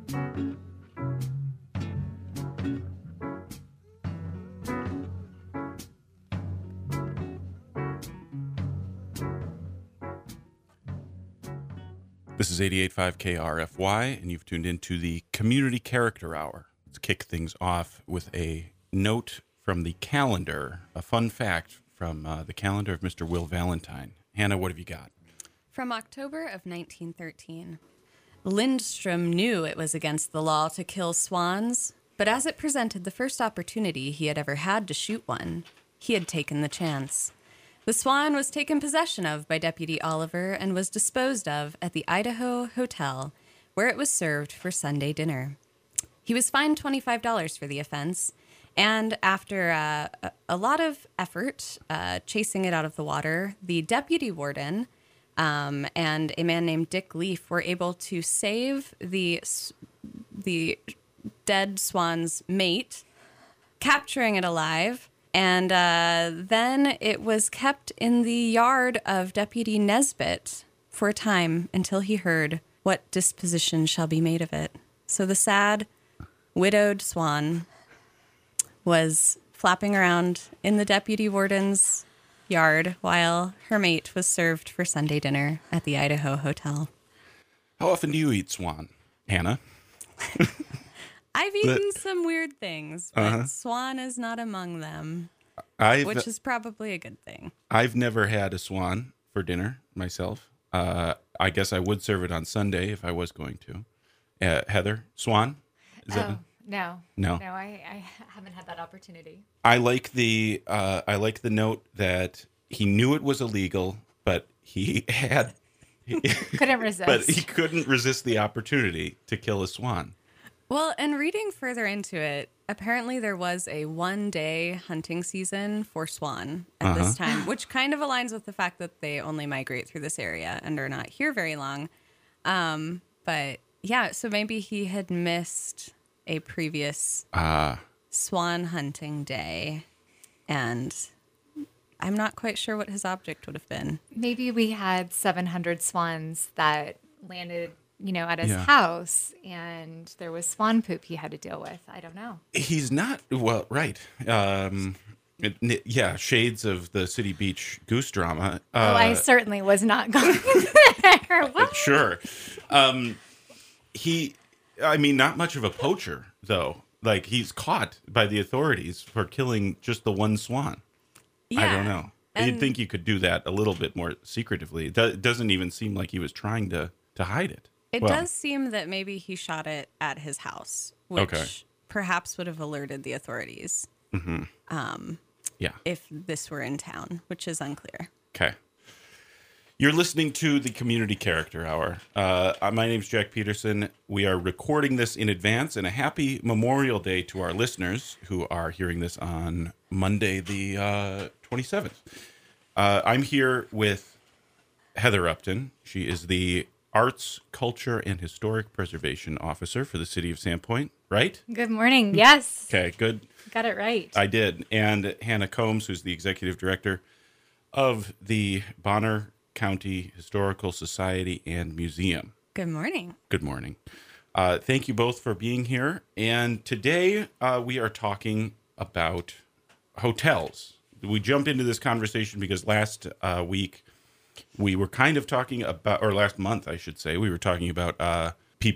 This is 88.5 KRFY, and you've tuned into the Community Character Hour. Let's kick things off with a note from the calendar, a fun fact from the calendar of Mr. Will Valentine. Hannah, what have you got? From October of 1913. Lindstrom knew it was against the law to kill swans, but as it presented the first opportunity he had ever had to shoot one, he had taken the chance. The swan was taken possession of by Deputy Oliver and was disposed of at the Idaho Hotel, where it was served for Sunday dinner. He was fined $25 for the offense, and after a lot of effort chasing it out of the water, the deputy warden and a man named Dick Leaf were able to save the dead swan's mate, capturing it alive. And then it was kept in the yard of Deputy Nesbitt for a time until he heard what disposition shall be made of it. So the sad, widowed swan was flapping around in the deputy warden's yard while her mate was served for Sunday dinner at the Idaho Hotel. How often do you eat swan, Hannah? I've eaten some weird things, but swan is not among them, which is probably a good thing. I've never had a swan for dinner myself. I guess I would serve it on Sunday if I was going to. Heather, swan? No, I haven't had that opportunity. I like the note that he knew it was illegal, but he couldn't resist. But he couldn't resist the opportunity to kill a swan. Well, and reading further into it, apparently there was a one-day hunting season for swan at this time, which kind of aligns with the fact that they only migrate through this area and are not here very long. But yeah, so maybe he had missed a previous swan hunting day, and I'm not quite sure what his object would have been. Maybe we had 700 swans that landed at his house, and there was swan poop he had to deal with. I don't know. He's not, well, right. Shades of the City Beach goose drama. I certainly was not going there. What? Sure. Not much of a poacher, though. Like, he's caught by the authorities for killing just the one swan. Yeah. I don't know. You'd think you could do that a little bit more secretively. It doesn't even seem like he was trying to hide it. It does seem that maybe he shot it at his house, which perhaps would have alerted the authorities. Mm-hmm. If this were in town, which is unclear. Okay. You're listening to the Community Character Hour. My name's Jack Peterson. We are recording this in advance, and a happy Memorial Day to our listeners who are hearing this on Monday, the 27th. I'm here with Heather Upton. She is the Arts, Culture, and Historic Preservation Officer for the City of Sandpoint, right? Good morning. Yes. Okay, good. Got it right. I did. And Hannah Combs, who's the Executive Director of the Bonner County Historical Society and Museum. Good morning. Good morning. Thank you both for being here. And today we are talking about hotels. We jumped into this conversation because last week we were kind of talking about, or last month, I should say, we were talking about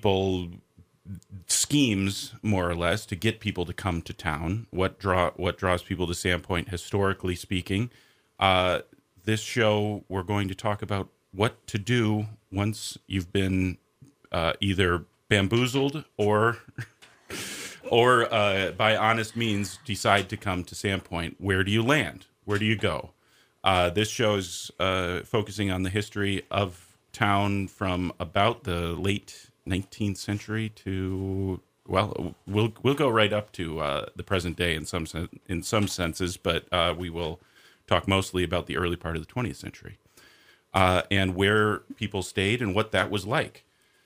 schemes, more or less, to get people to come to town. What draws people to Sandpoint, historically speaking. This show, we're going to talk about what to do once you've been either bamboozled or by honest means decide to come to Sandpoint. Where do you land? Where do you go? This show is focusing on the history of town from about the late 19th century to, well, we'll go right up to the present day in some senses, but we will talk mostly about the early part of the 20th century and where people stayed and what that was like.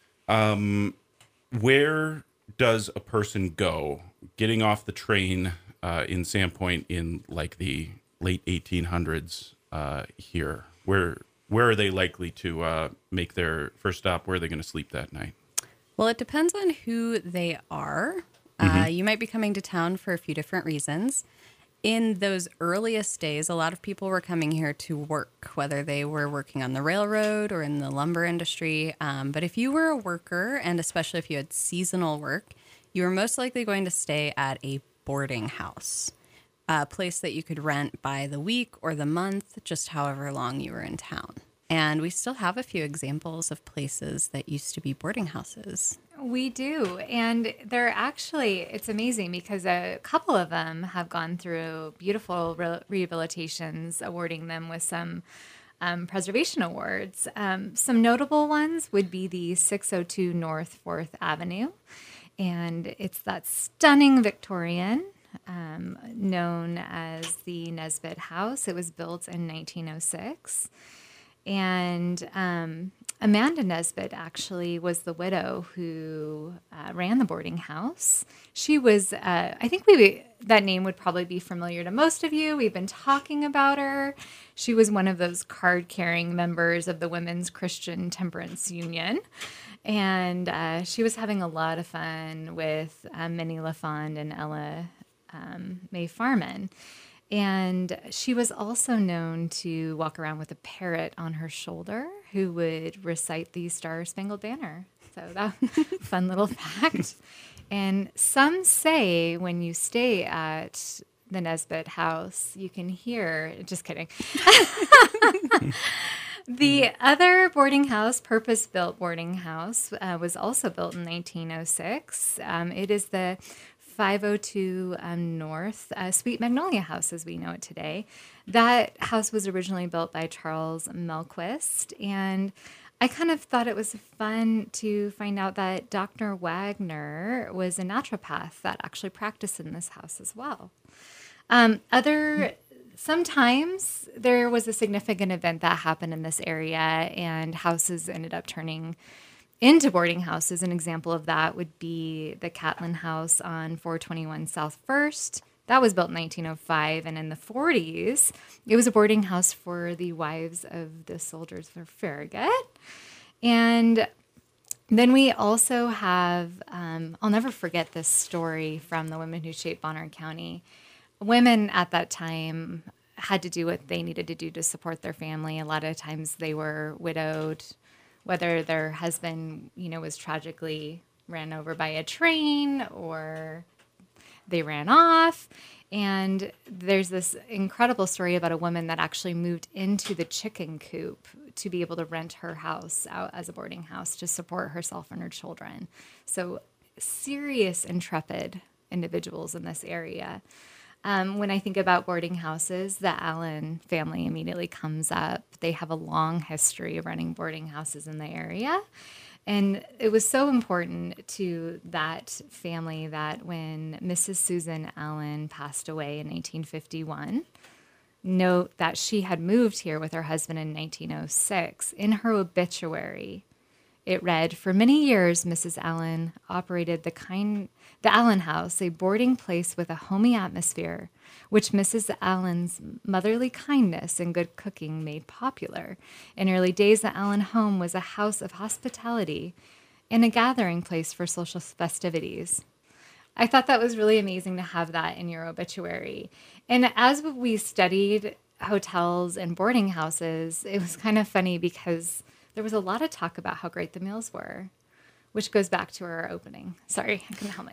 Where does a person go getting off the train in Sandpoint in like the late 1800s here? Where are they likely to make their first stop? Where are they going to sleep that night? Well, it depends on who they are. You might be coming to town for a few different reasons. In those earliest days, a lot of people were coming here to work, whether they were working on the railroad or in the lumber industry. But if you were a worker, and especially if you had seasonal work, you were most likely going to stay at a boarding house, a place that you could rent by the week or the month, just however long you were in town. And we still have a few examples of places that used to be boarding houses. We do. And they're actually, it's amazing because a couple of them have gone through beautiful rehabilitations, awarding them with some preservation awards. Some notable ones would be the 602 North 4th Avenue. And it's that stunning Victorian known as the Nesbitt House. It was built in 1906. And Amanda Nesbitt actually was the widow who ran the boarding house. She was, I think that name would probably be familiar to most of you. We've been talking about her. She was one of those card-carrying members of the Women's Christian Temperance Union. And she was having a lot of fun with Minnie LaFond and Ella Mae Farman. And she was also known to walk around with a parrot on her shoulder who would recite the Star Spangled Banner. So that fun little fact. And some say when you stay at the Nesbitt House, you can hear, just kidding. The other boarding house, purpose-built boarding house, was also built in 1906. It is the 502 North Sweet Magnolia House, as we know it today. That house was originally built by Charles Melquist, and I kind of thought it was fun to find out that Dr. Wagner was a naturopath that actually practiced in this house as well. Sometimes there was a significant event that happened in this area, and houses ended up turning into boarding houses. An example of that would be the Catlin House on 421 South First. That was built in 1905, and in the 40s, it was a boarding house for the wives of the soldiers for Farragut. And then we also have, I'll never forget this story from the women who shaped Bonner County. Women at that time had to do what they needed to do to support their family. A lot of times they were widowed, whether their husband, was tragically ran over by a train or they ran off. And there's this incredible story about a woman that actually moved into the chicken coop to be able to rent her house out as a boarding house to support herself and her children. So serious, intrepid individuals in this area. When I think about boarding houses, the Allen family immediately comes up. They have a long history of running boarding houses in the area. And it was so important to that family that when Mrs. Susan Allen passed away in 1851, note that she had moved here with her husband in 1906. In her obituary, it read, "For many years, Mrs. Allen operated the Allen House, a boarding place with a homey atmosphere, which Mrs. Allen's motherly kindness and good cooking made popular. In early days, the Allen home was a house of hospitality and a gathering place for social festivities." I thought that was really amazing to have that in your obituary. And as we studied hotels and boarding houses, it was kind of funny because there was a lot of talk about how great the meals were, which goes back to our opening. Sorry, I couldn't help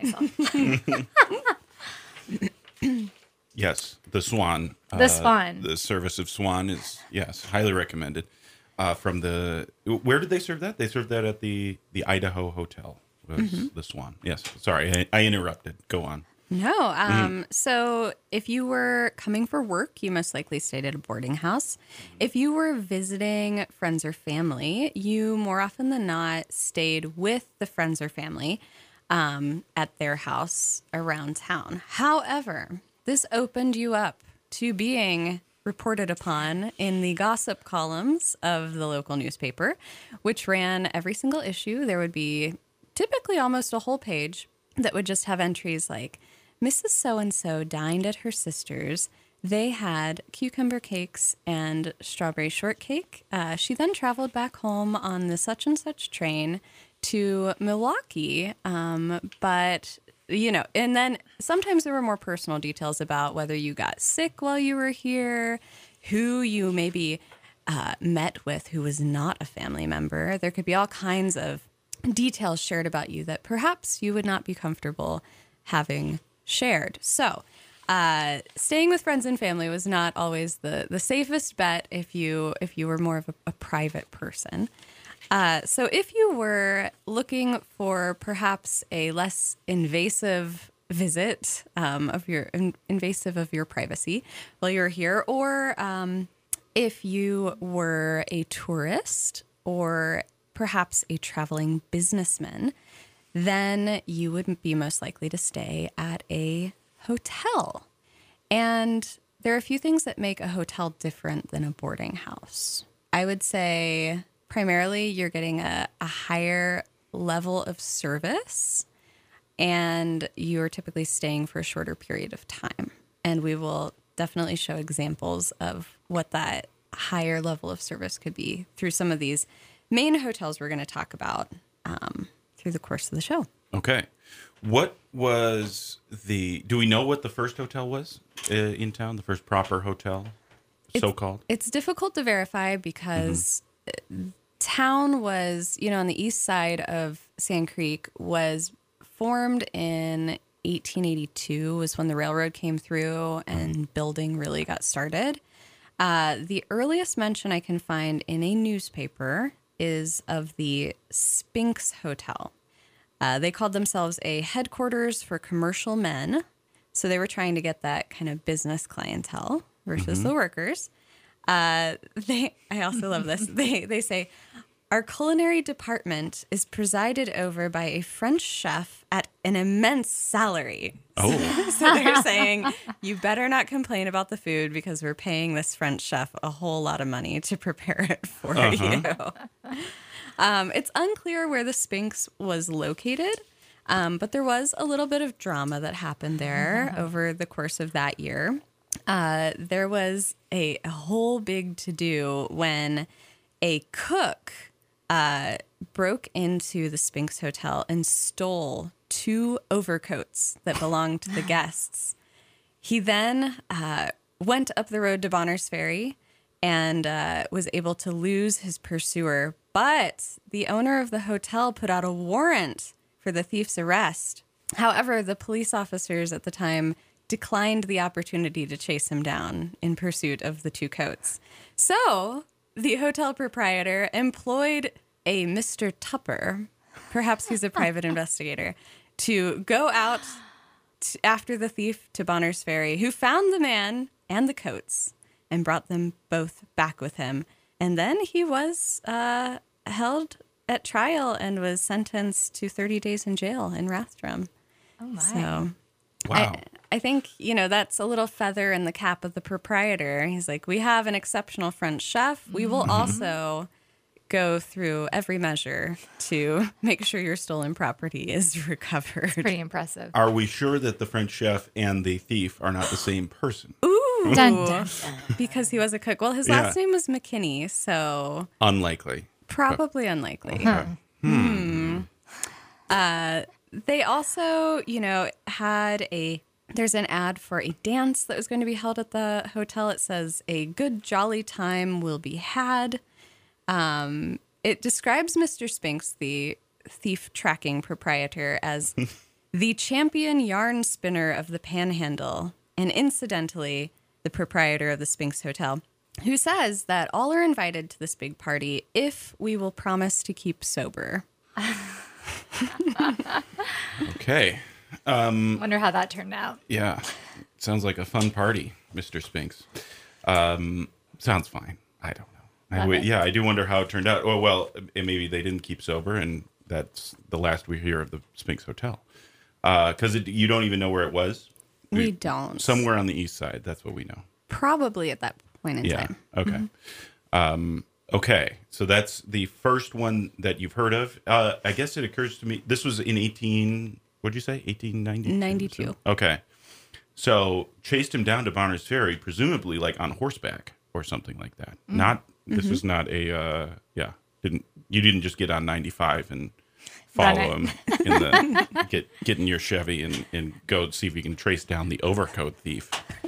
myself. Yes, the Swan. The Swan. The service of Swan is, yes, highly recommended. Where did they serve that? They served that at the Idaho Hotel, was the Swan. Yes, sorry, I interrupted. Go on. No. So if you were coming for work, you most likely stayed at a boarding house. If you were visiting friends or family, you more often than not stayed with the friends or family at their house around town. However, this opened you up to being reported upon in the gossip columns of the local newspaper, which ran every single issue. There would be typically almost a whole page that would just have entries like, "Mrs. So-and-so dined at her sister's They had cucumber cakes and strawberry shortcake. She then traveled back home on the such and such train to Milwaukee. But, and then sometimes there were more personal details about whether you got sick while you were here, who you maybe met with who was not a family member. There could be all kinds of details shared about you that perhaps you would not be comfortable having shared. So, staying with friends and family was not always the safest bet if you were more of a private person. So if you were looking for perhaps a less invasive visit invasive of your privacy while you're here, or if you were a tourist or perhaps a traveling businessman, then you would be most likely to stay at a hotel. And there are a few things that make a hotel different than a boarding house. I would say primarily you're getting a higher level of service, and you're typically staying for a shorter period of time. And we will definitely show examples of what that higher level of service could be through some of these main hotels we're going to talk about through the course of the show. Okay. What was do we know what the first hotel was in town? The first proper hotel, so-called? It's difficult to verify because town was, on the east side of Sand Creek, was formed in 1882 was when the railroad came through and building really got started. The earliest mention I can find in a newspaper is of the Sphinx Hotel. They called themselves a headquarters for commercial men. So they were trying to get that kind of business clientele versus the workers. I also love this. They say, our culinary department is presided over by a French chef at an immense salary. Oh. So they're saying, you better not complain about the food because we're paying this French chef a whole lot of money to prepare it for you. It's unclear where the Sphinx was located, but there was a little bit of drama that happened there over the course of that year. There was a whole big to-do when a cook broke into the Sphinx Hotel and stole 2 overcoats that belonged to the guests. He then went up the road to Bonners Ferry and was able to lose his pursuer. But the owner of the hotel put out a warrant for the thief's arrest. However, the police officers at the time declined the opportunity to chase him down in pursuit of the 2 coats. So the hotel proprietor employed a Mr. Tupper, perhaps he's a private investigator, to go out after the thief to Bonners Ferry, who found the man and the coats and brought them both back with him. And then he was held at trial and was sentenced to 30 days in jail in Rathdrum. Oh, my. So, Wow. I think, that's a little feather in the cap of the proprietor. He's like, we have an exceptional French chef. We will also go through every measure to make sure your stolen property is recovered. Pretty impressive. Are we sure that the French chef and the thief are not the same person? Ooh. Dun, dun, dun. Because he was a cook. Well, his last name was McKinney, so Unlikely. probably unlikely. Okay. They also, had there's an ad for a dance that was going to be held at the hotel. It says, a good jolly time will be had. It describes Mr. Sphinx, the thief tracking proprietor, as the champion yarn spinner of the Panhandle, and incidentally, the proprietor of the Sphinx Hotel, who says that all are invited to this big party if we will promise to keep sober. Okay. Wonder how that turned out. Yeah. Sounds like a fun party, Mr. Sphinx. Sounds fine. I don't know. I do wonder how it turned out. Oh, well, maybe they didn't keep sober, and that's the last we hear of the Sphinx Hotel. Because you don't even know where it was? We don't. Somewhere on the east side. That's what we know. Probably at that point in time. Okay. Okay. So that's the first one that you've heard of. I guess it occurs to me, this was in what'd you say? 1892? 92. Okay. So chased him down to Bonners Ferry, presumably like on horseback or something like that. Not this is not a you didn't just get on 95 and follow him in the get in your Chevy and go see if you can trace down the overcoat thief.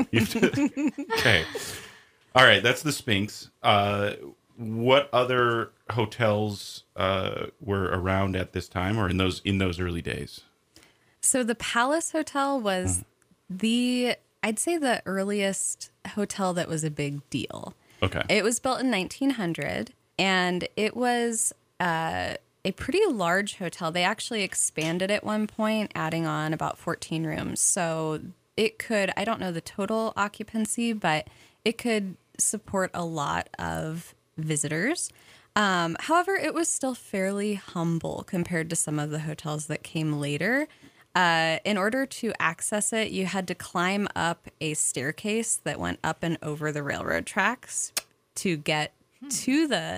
Okay. All right, that's the Sphinx. What other hotels were around at this time or in those early days? So the Palace Hotel was I'd say the earliest hotel that was a big deal. Okay. It was built in 1900, and it was a pretty large hotel. They actually expanded at one point, adding on about 14 rooms. So it could, I don't know the total occupancy, but it could support a lot of visitors. However, it was still fairly humble compared to some of the hotels that came later. In order to access it, you had to climb up a staircase that went up and over the railroad tracks to get to the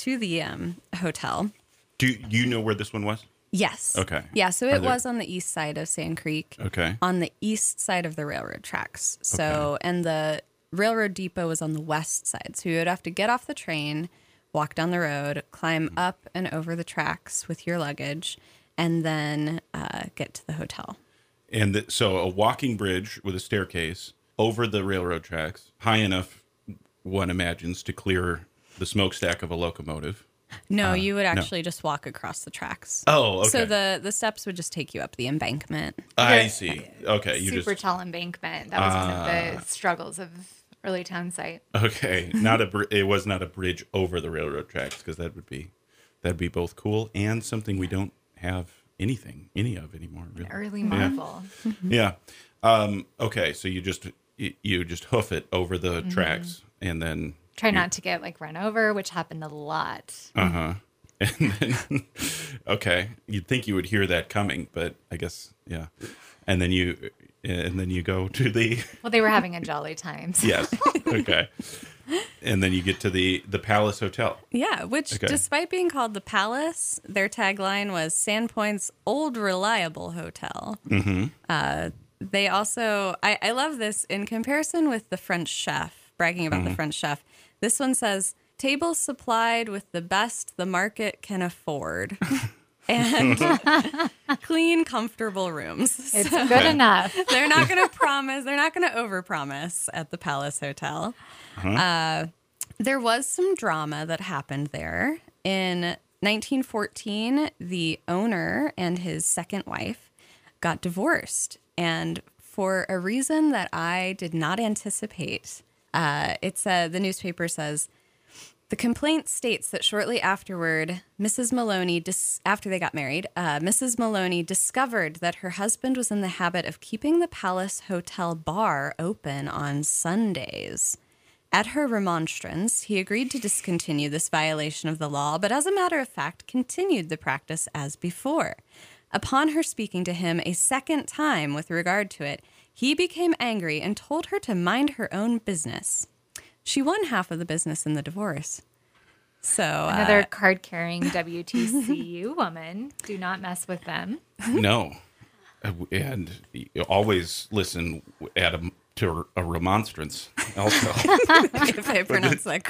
hotel. Do you know where this one was? Yes. Okay. Yeah, so it was on the east side of Sand Creek. Okay. On the east side of the railroad tracks. So, and the railroad depot was on the west side. So you would have to get off the train, walk down the road, climb up and over the tracks with your luggage, and then get to the hotel. And so a walking bridge with a staircase over the railroad tracks, high enough, one imagines, to clear the smokestack of a locomotive. No, you would actually just walk across the tracks. Oh, okay. So the steps would just take you up the embankment. I see. Okay. Super tall embankment. That was one of the struggles of early town site. Okay. It was not a bridge over the railroad tracks, because that'd be both cool and something we don't have any of anymore. Really. Early marvel. Yeah. Okay. So you just hoof it over the tracks and then Try not to get run over, which happened a lot. And then okay, you'd think you would hear that coming, but I guess yeah. And then you go to the Well, they were having a jolly time. So. yes. Okay. And then you get to the Palace Hotel. Yeah, which despite being called the Palace, their tagline was Sandpoint's old reliable hotel. They also, I love this in comparison with the French Chef, bragging about the French Chef. This one says, tables supplied with the best the market can afford. And clean, comfortable rooms. It's good enough. They're not going to promise. They're not going to overpromise at the Palace Hotel. There was some drama that happened there. In 1914, the owner and his second wife got divorced. And for a reason that I did not anticipate, the newspaper says, the complaint states that shortly afterward, Mrs. Maloney, after they got married, Mrs. Maloney discovered that her husband was in the habit of keeping the Palace Hotel bar open on Sundays. At her remonstrance, he agreed to discontinue this violation of the law, but as a matter of fact, continued the practice as before. Upon her speaking to him a second time with regard to it, he became angry and told her to mind her own business. She won half of the business in the divorce. So another card-carrying WTCU woman. Do not mess with them. No. And you always listen to a remonstrance also. If I pronounce that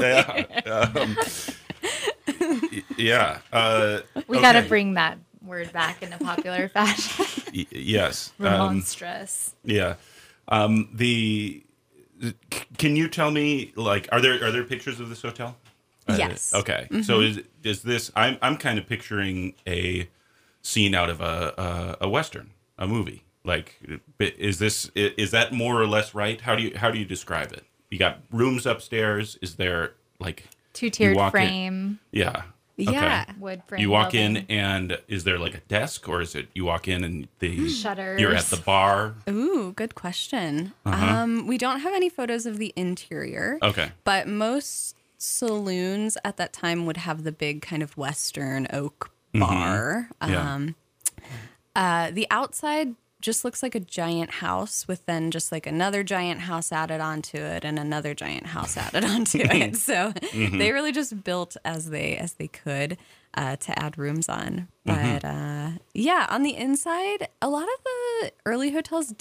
correctly. Yeah. We got to bring that word back in a popular fashion. Yes. Remonstrous. Yeah. Can you tell me, are there pictures of this hotel? Yes. Okay. So is this? I'm kind of picturing a scene out of a Western, a movie. Is that more or less right? How do you describe it? You got rooms upstairs. Is there two-tiered frame? Yeah. Yeah. Okay. Wood frame. You walk in and is there a desk, or is it you walk in and the shutters? You're at the bar. Ooh, good question. We don't have any photos of the interior. Okay. But most saloons at that time would have the big kind of Western oak bar. Yeah. The outside just looks like a giant house with then just another giant house added onto it and another giant house added onto it. So they really just built as they could to add rooms on. But on the inside, a lot of the early hotels did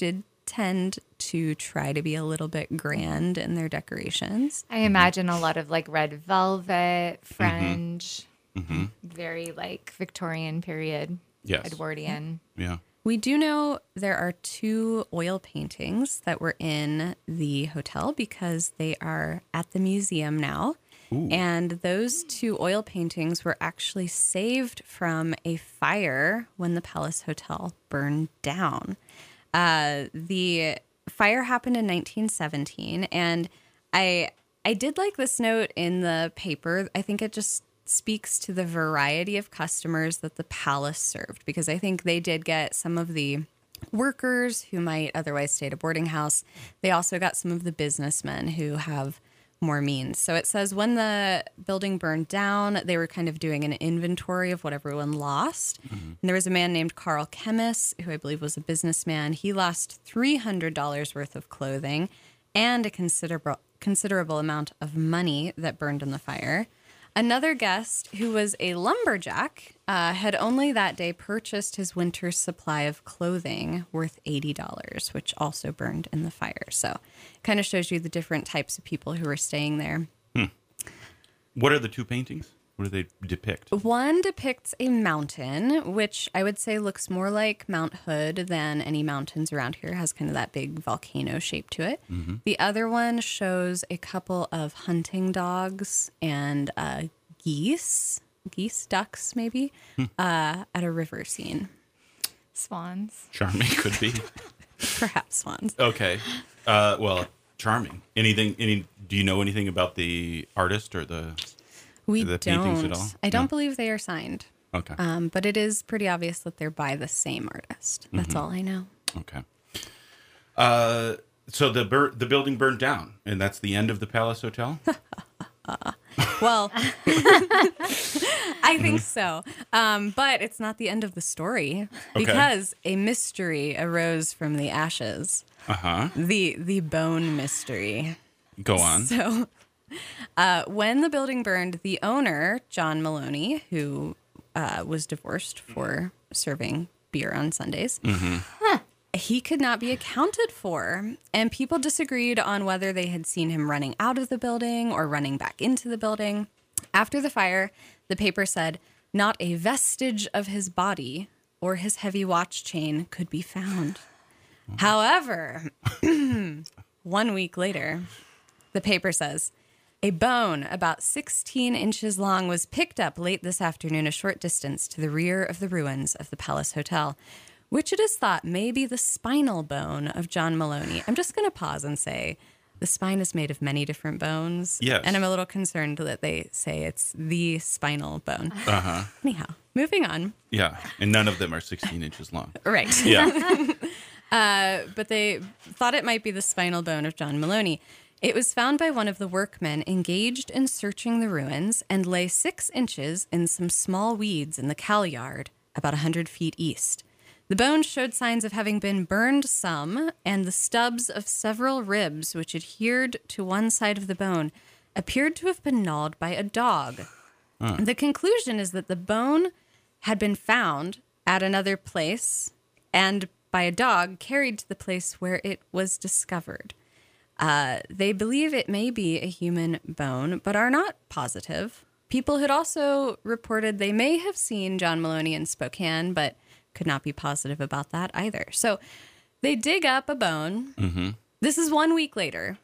tend to try to be a little bit grand in their decorations. I imagine a lot of like red velvet, French, very like Victorian period, Yes. Edwardian. Yeah. We do know there are 2 oil paintings that were in the hotel because they are at the museum now. Ooh. And those 2 oil paintings were actually saved from a fire when the Palace Hotel burned down. The fire happened in 1917, and I did like this note in the paper. I think it just speaks to the variety of customers that the palace served, because I think they did get some of the workers who might otherwise stay at a boarding house. They also got some of the businessmen who have more means. So it says when the building burned down, they were kind of doing an inventory of what everyone lost. And there was a man named Carl Kemmis, who I believe was a businessman. He lost $300 worth of clothing and a considerable amount of money that burned in the fire. Another guest, who was a lumberjack, had only that day purchased his winter's supply of clothing worth $80, which also burned in the fire. So it kind of shows you the different types of people who were staying there. What are the 2 paintings? What do they depict? One depicts a mountain, which I would say looks more like Mount Hood than any mountains around here. It has kind of that big volcano shape to it. The other one shows a couple of hunting dogs and geese, ducks maybe, at a river scene. Swans. Charming could be. Perhaps swans. Okay. Well, charming. Do you know anything about the artist or the paintings at all? I don't No? believe they are signed. Okay. But it is pretty obvious that they're by the same artist. That's all I know. Okay. So the building burned down, and that's the end of the Palace Hotel? Well, I think so. But it's not the end of the story, because a mystery arose from the ashes. Uh-huh. The bone mystery. Go on. So when the building burned, the owner, John Maloney, who was divorced for serving beer on Sundays, he could not be accounted for. And people disagreed on whether they had seen him running out of the building or running back into the building. After the fire, the paper said, not a vestige of his body or his heavy watch chain could be found. However, 1 week later, the paper says, a bone about 16 inches long was picked up late this afternoon a short distance to the rear of the ruins of the Palace Hotel, which it is thought may be the spinal bone of John Maloney. I'm just going to pause and say the spine is made of many different bones. Yes. And I'm a little concerned that they say it's the spinal bone. Uh-huh. Anyhow, moving on. Yeah, and none of them are 16 inches long. Right. Yeah. But they thought it might be the spinal bone of John Maloney. It was found by one of the workmen engaged in searching the ruins and lay 6 inches in some small weeds in the cow yard about 100 feet east. The bones showed signs of having been burned some, and the stubs of several ribs which adhered to one side of the bone appeared to have been gnawed by a dog. The conclusion is that the bone had been found at another place and by a dog carried to the place where it was discovered. They believe it may be a human bone, but are not positive. People had also reported they may have seen John Maloney in Spokane, but could not be positive about that either. So they dig up a bone. Mm-hmm. This is 1 week later.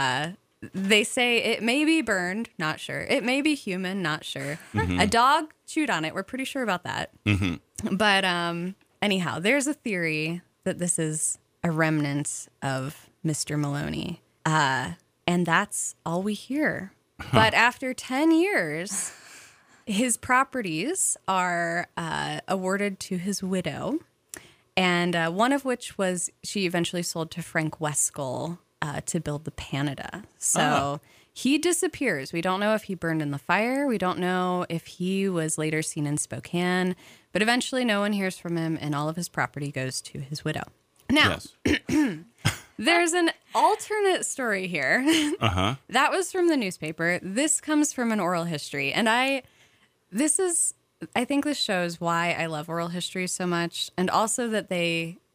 They say it may be burned, not sure. It may be human, not sure. Mm-hmm. A dog chewed on it. We're pretty sure about that. Mm-hmm. But anyhow, there's a theory that this is a remnant of Mr. Maloney. And that's all we hear. But after 10 years, his properties are awarded to his widow, and one of which was she eventually sold to Frank Weskull to build the Canada. So he disappears. We don't know if he burned in the fire. We don't know if he was later seen in Spokane, but eventually no one hears from him, and all of his property goes to his widow. Now, Yes. there's an alternate story here. Uh-huh. That was from the newspaper. This comes from an oral history. And I think this shows why I love oral history so much. And also that they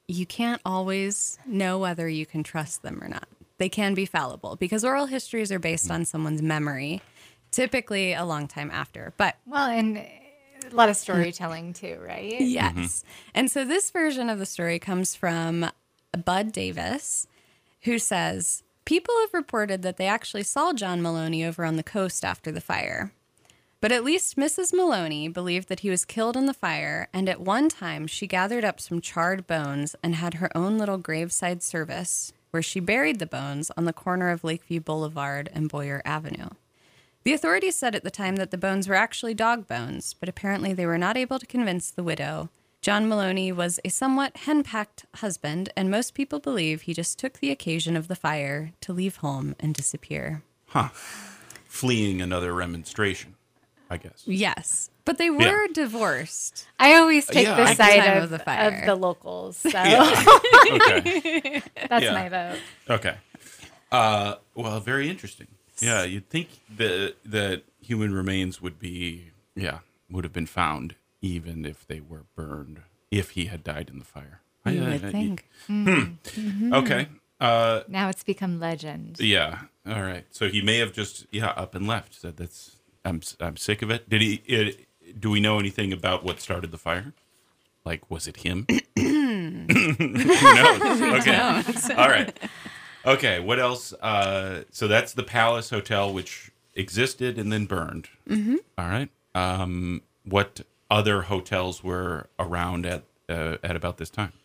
you can't always know whether you can trust them or not. They can be fallible because oral histories are based on someone's memory, typically a long time after. But Well, and a lot of storytelling too, right? yes. And so this version of the story comes from Bud Davis, who says, people have reported that they actually saw John Maloney over on the coast after the fire. But at least Mrs. Maloney believed that he was killed in the fire, and at one time she gathered up some charred bones and had her own little graveside service where she buried the bones on the corner of Lakeview Boulevard and Boyer Avenue. The authorities said at the time that the bones were actually dog bones, but apparently they were not able to convince the widow. John Maloney was a somewhat hen-packed husband, and most people believe he just took the occasion of the fire to leave home and disappear. Fleeing another remonstration, I guess. Yes, but they were divorced. I always take Yeah. the At the side time of of the fire. the locals. So Okay. that's Yeah. my vote. Okay. Well, very interesting. Yeah, you'd think that human remains would have been found even if they were burned, if he had died in the fire. You would think. Okay. Now it's become legend. Yeah. All right. So he may have just up and left. Said I'm sick of it. Did he? Do we know anything about what started the fire? Like, was it him? Who knows? Okay. All right. Okay. What else? So that's the Palace Hotel, which existed and then burned. Mm-hmm. All right. What other hotels were around at about this time?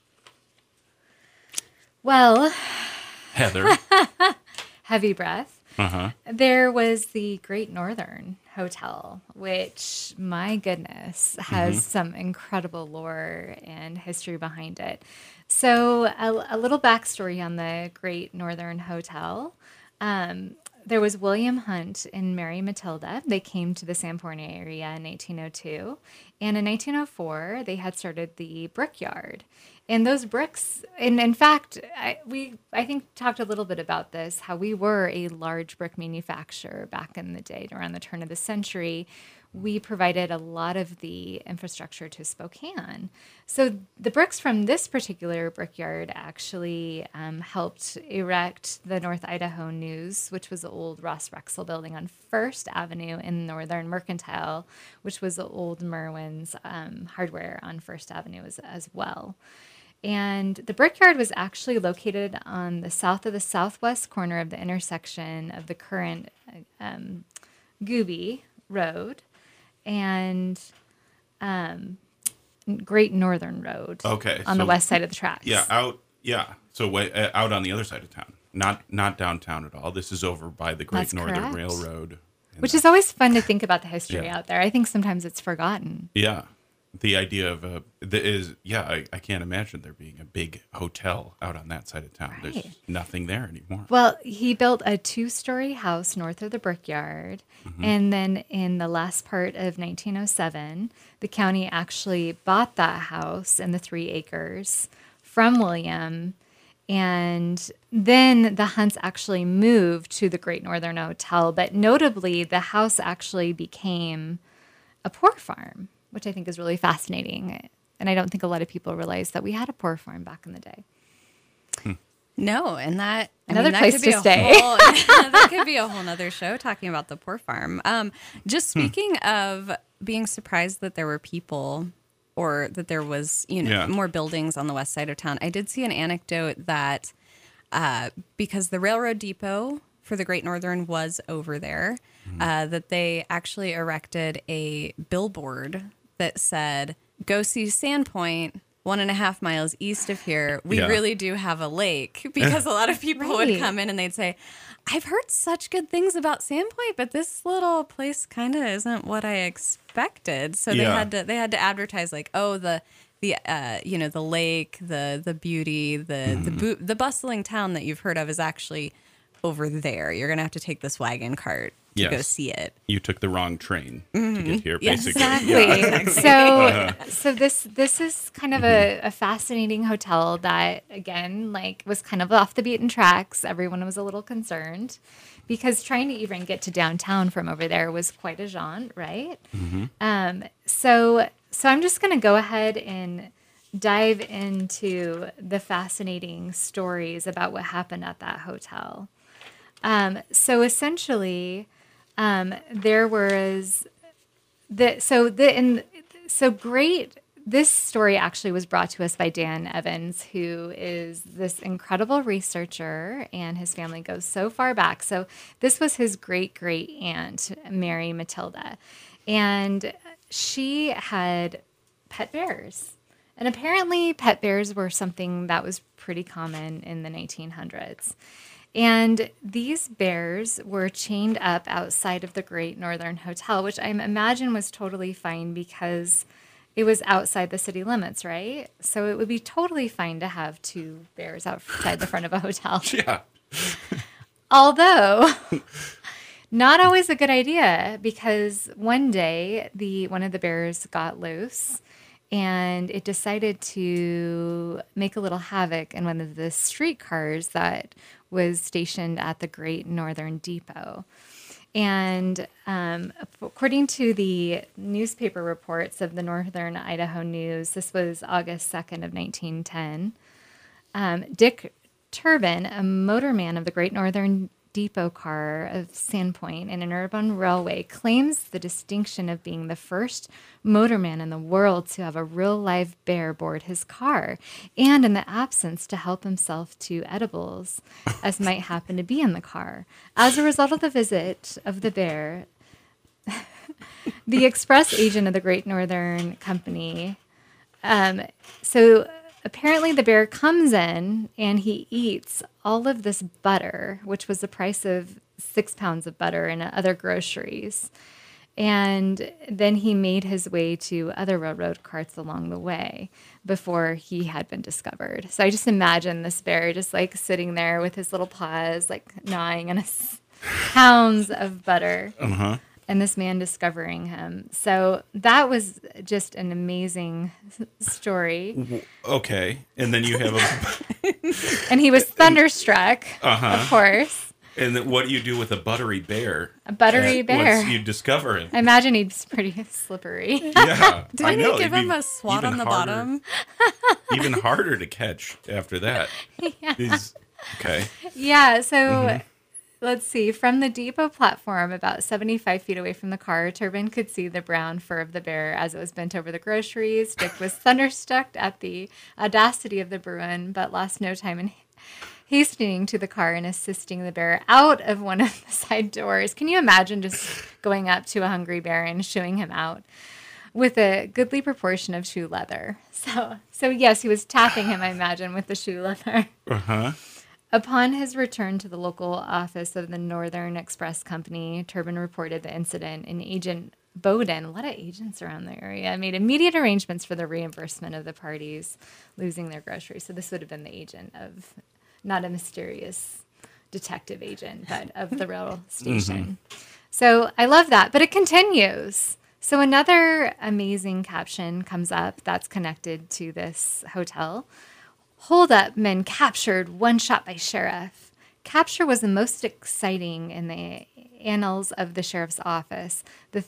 Well, Heather. heavy breath. Uh-huh. There was the Great Northern Hotel, which, my goodness, has some incredible lore and history behind it. So a little backstory on the Great Northern Hotel. There was William Hunt and Mary Matilda. They came to the Sandpoint area in 1802. And in 1904, they had started the Brickyard. And those bricks, and in fact, I think talked a little bit about this, how we were a large brick manufacturer back in the day, around the turn of the century. We provided a lot of the infrastructure to Spokane. So the bricks from this particular brickyard actually helped erect the North Idaho News, which was the old Ross Rexel building on First Avenue in Northern Mercantile, which was the old Merwin's hardware on First Avenue as well. And the brickyard was actually located on the south of the southwest corner of the intersection of the current Gooby Road and Great Northern Road. Okay, on the west side of the tracks. Yeah, out. Yeah, so out on the other side of town, not downtown at all. This is over by the Great That's Northern correct. Railroad, Which is always fun to think about the history Yeah. out there. I think sometimes it's forgotten. yeah. The idea of I can't imagine there being a big hotel out on that side of town. Right. There's nothing there anymore. Well, he built a 2-story house north of the Brickyard. And then in the last part of 1907, the county actually bought that house and the 3 acres from William. And then the Hunts actually moved to the Great Northern Hotel. But notably, the house actually became a poor farm, which I think is really fascinating. And I don't think a lot of people realize that we had a poor farm back in the day. No, and that Another that place could be to a stay. whole- that could be a whole nother show talking about the poor farm. Just speaking of being surprised that there were people, or that there was Yeah. more buildings on the west side of town. I did see an anecdote that because the railroad depot for the Great Northern was over there, that they actually erected a billboard that said, "Go see Sandpoint, 1.5 miles east of here. We Yeah. really do have a lake," because a lot of people would Right. come in and they'd say, "I've heard such good things about Sandpoint, but this little place kind of isn't what I expected." So Yeah. they had to advertise like, "Oh, the lake, the beauty, the bustling town that you've heard of is actually over there. You're gonna have to take this wagon cart to go Yes. see it." You took the wrong train to get here, Yes. basically. Exactly. Yeah. So this is kind of a fascinating hotel that, again, like, was kind of off the beaten tracks. Everyone was a little concerned because trying to even get to downtown from over there was quite a jaunt, right? So I'm just going to go ahead and dive into the fascinating stories about what happened at that hotel. So essentially, there was great. This story actually was brought to us by Dan Evans, who is this incredible researcher, and his family goes so far back. So this was his great great aunt, Mary Matilda, and she had pet bears. And apparently, pet bears were something that was pretty common in the 1900s. And these bears were chained up outside of the Great Northern Hotel, which I imagine was totally fine because it was outside the city limits, right? So it would be totally fine to have two bears outside the front of a hotel. Yeah. Although, not always a good idea, because one day one of the bears got loose and it decided to make a little havoc in one of the streetcars that was stationed at the Great Northern Depot. And according to the newspaper reports of the Northern Idaho News, this was August 2nd of 1910, Dick Turbin, a motorman of the Great Northern Depot car of Sandpoint and an urban railway, claims the distinction of being the first motorman in the world to have a real live bear board his car, and in the absence to help himself to edibles, as might happen to be in the car. As a result of the visit of the bear, the express agent of the Great Northern Company, apparently the bear comes in and he eats all of this butter, which was the price of 6 pounds of butter and other groceries. And then he made his way to other railroad carts along the way before he had been discovered. So I just imagine this bear just like sitting there with his little paws, like gnawing on his pounds of butter. Uh-huh. And this man discovering him. So that was just an amazing story. Okay. And then you have And he was thunderstruck, of course. And then what do you do with a buttery bear? A buttery bear. Once you discover him. I imagine he's pretty slippery. Yeah. Didn't he give him a swat on the bottom? Even harder to catch after that. Yeah. Okay. Yeah, so let's see. From the depot platform, about 75 feet away from the car, Turbin could see the brown fur of the bear as it was bent over the groceries. Dick was thunderstruck at the audacity of the Bruin, but lost no time in hastening to the car and assisting the bear out of one of the side doors. Can you imagine just going up to a hungry bear and shooing him out with a goodly proportion of shoe leather? So yes, he was tapping him, I imagine, with the shoe leather. Uh-huh. Upon his return to the local office of the Northern Express Company, Turbin reported the incident, and Agent Bowden, a lot of agents around the area, made immediate arrangements for the reimbursement of the parties losing their groceries. So this would have been the agent of, not a mysterious detective agent, but of the rail station. So I love that, but it continues. So another amazing caption comes up that's connected to this hotel. Hold up, men captured, one shot by sheriff. Capture was the most exciting in the annals of the sheriff's office. The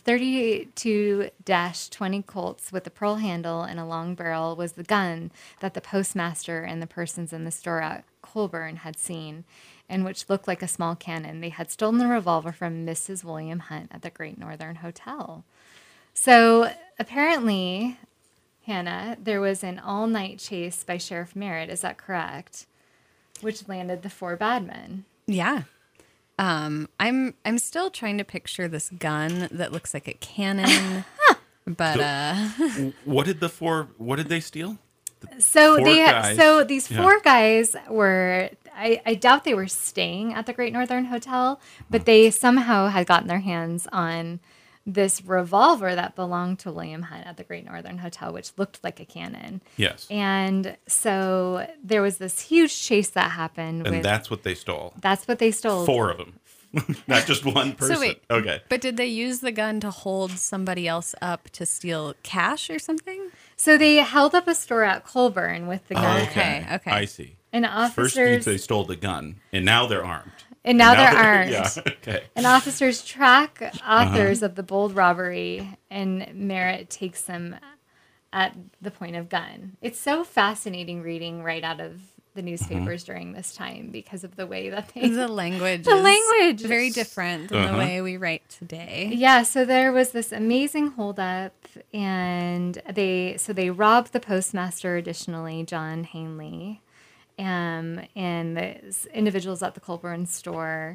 32-20 Colts with a pearl handle and a long barrel was the gun that the postmaster and the persons in the store at Colburn had seen, and which looked like a small cannon. They had stolen the revolver from Mrs. William Hunt at the Great Northern Hotel. So apparently, Hannah, there was an all-night chase by Sheriff Merritt, is that correct? Which landed the 4 bad men. Yeah. I'm still trying to picture this gun that looks like a cannon. But what did they steal? So these Yeah. 4 guys were, I doubt they were staying at the Great Northern Hotel, but they somehow had gotten their hands on this revolver that belonged to William Hunt at the Great Northern Hotel, which looked like a cannon. Yes. And so there was this huge chase that happened. And that's what they stole. That's what they stole. 4 of them. Not just one person. So wait, okay. But did they use the gun to hold somebody else up to steal cash or something? So they held up a store at Colburn with the gun. Okay. I see. And First officers, they stole the gun, and now they're armed. and now they're armed. Yeah, okay. And officers track authors of the bold robbery, and Merritt takes them at the point of gun. It's so fascinating reading right out of the newspapers during this time because of the way that they... The language The is language. very different than the way we write today. Yeah, so there was this amazing holdup, and they robbed the postmaster, additionally, John Hanley, and the individuals at the Colburn store.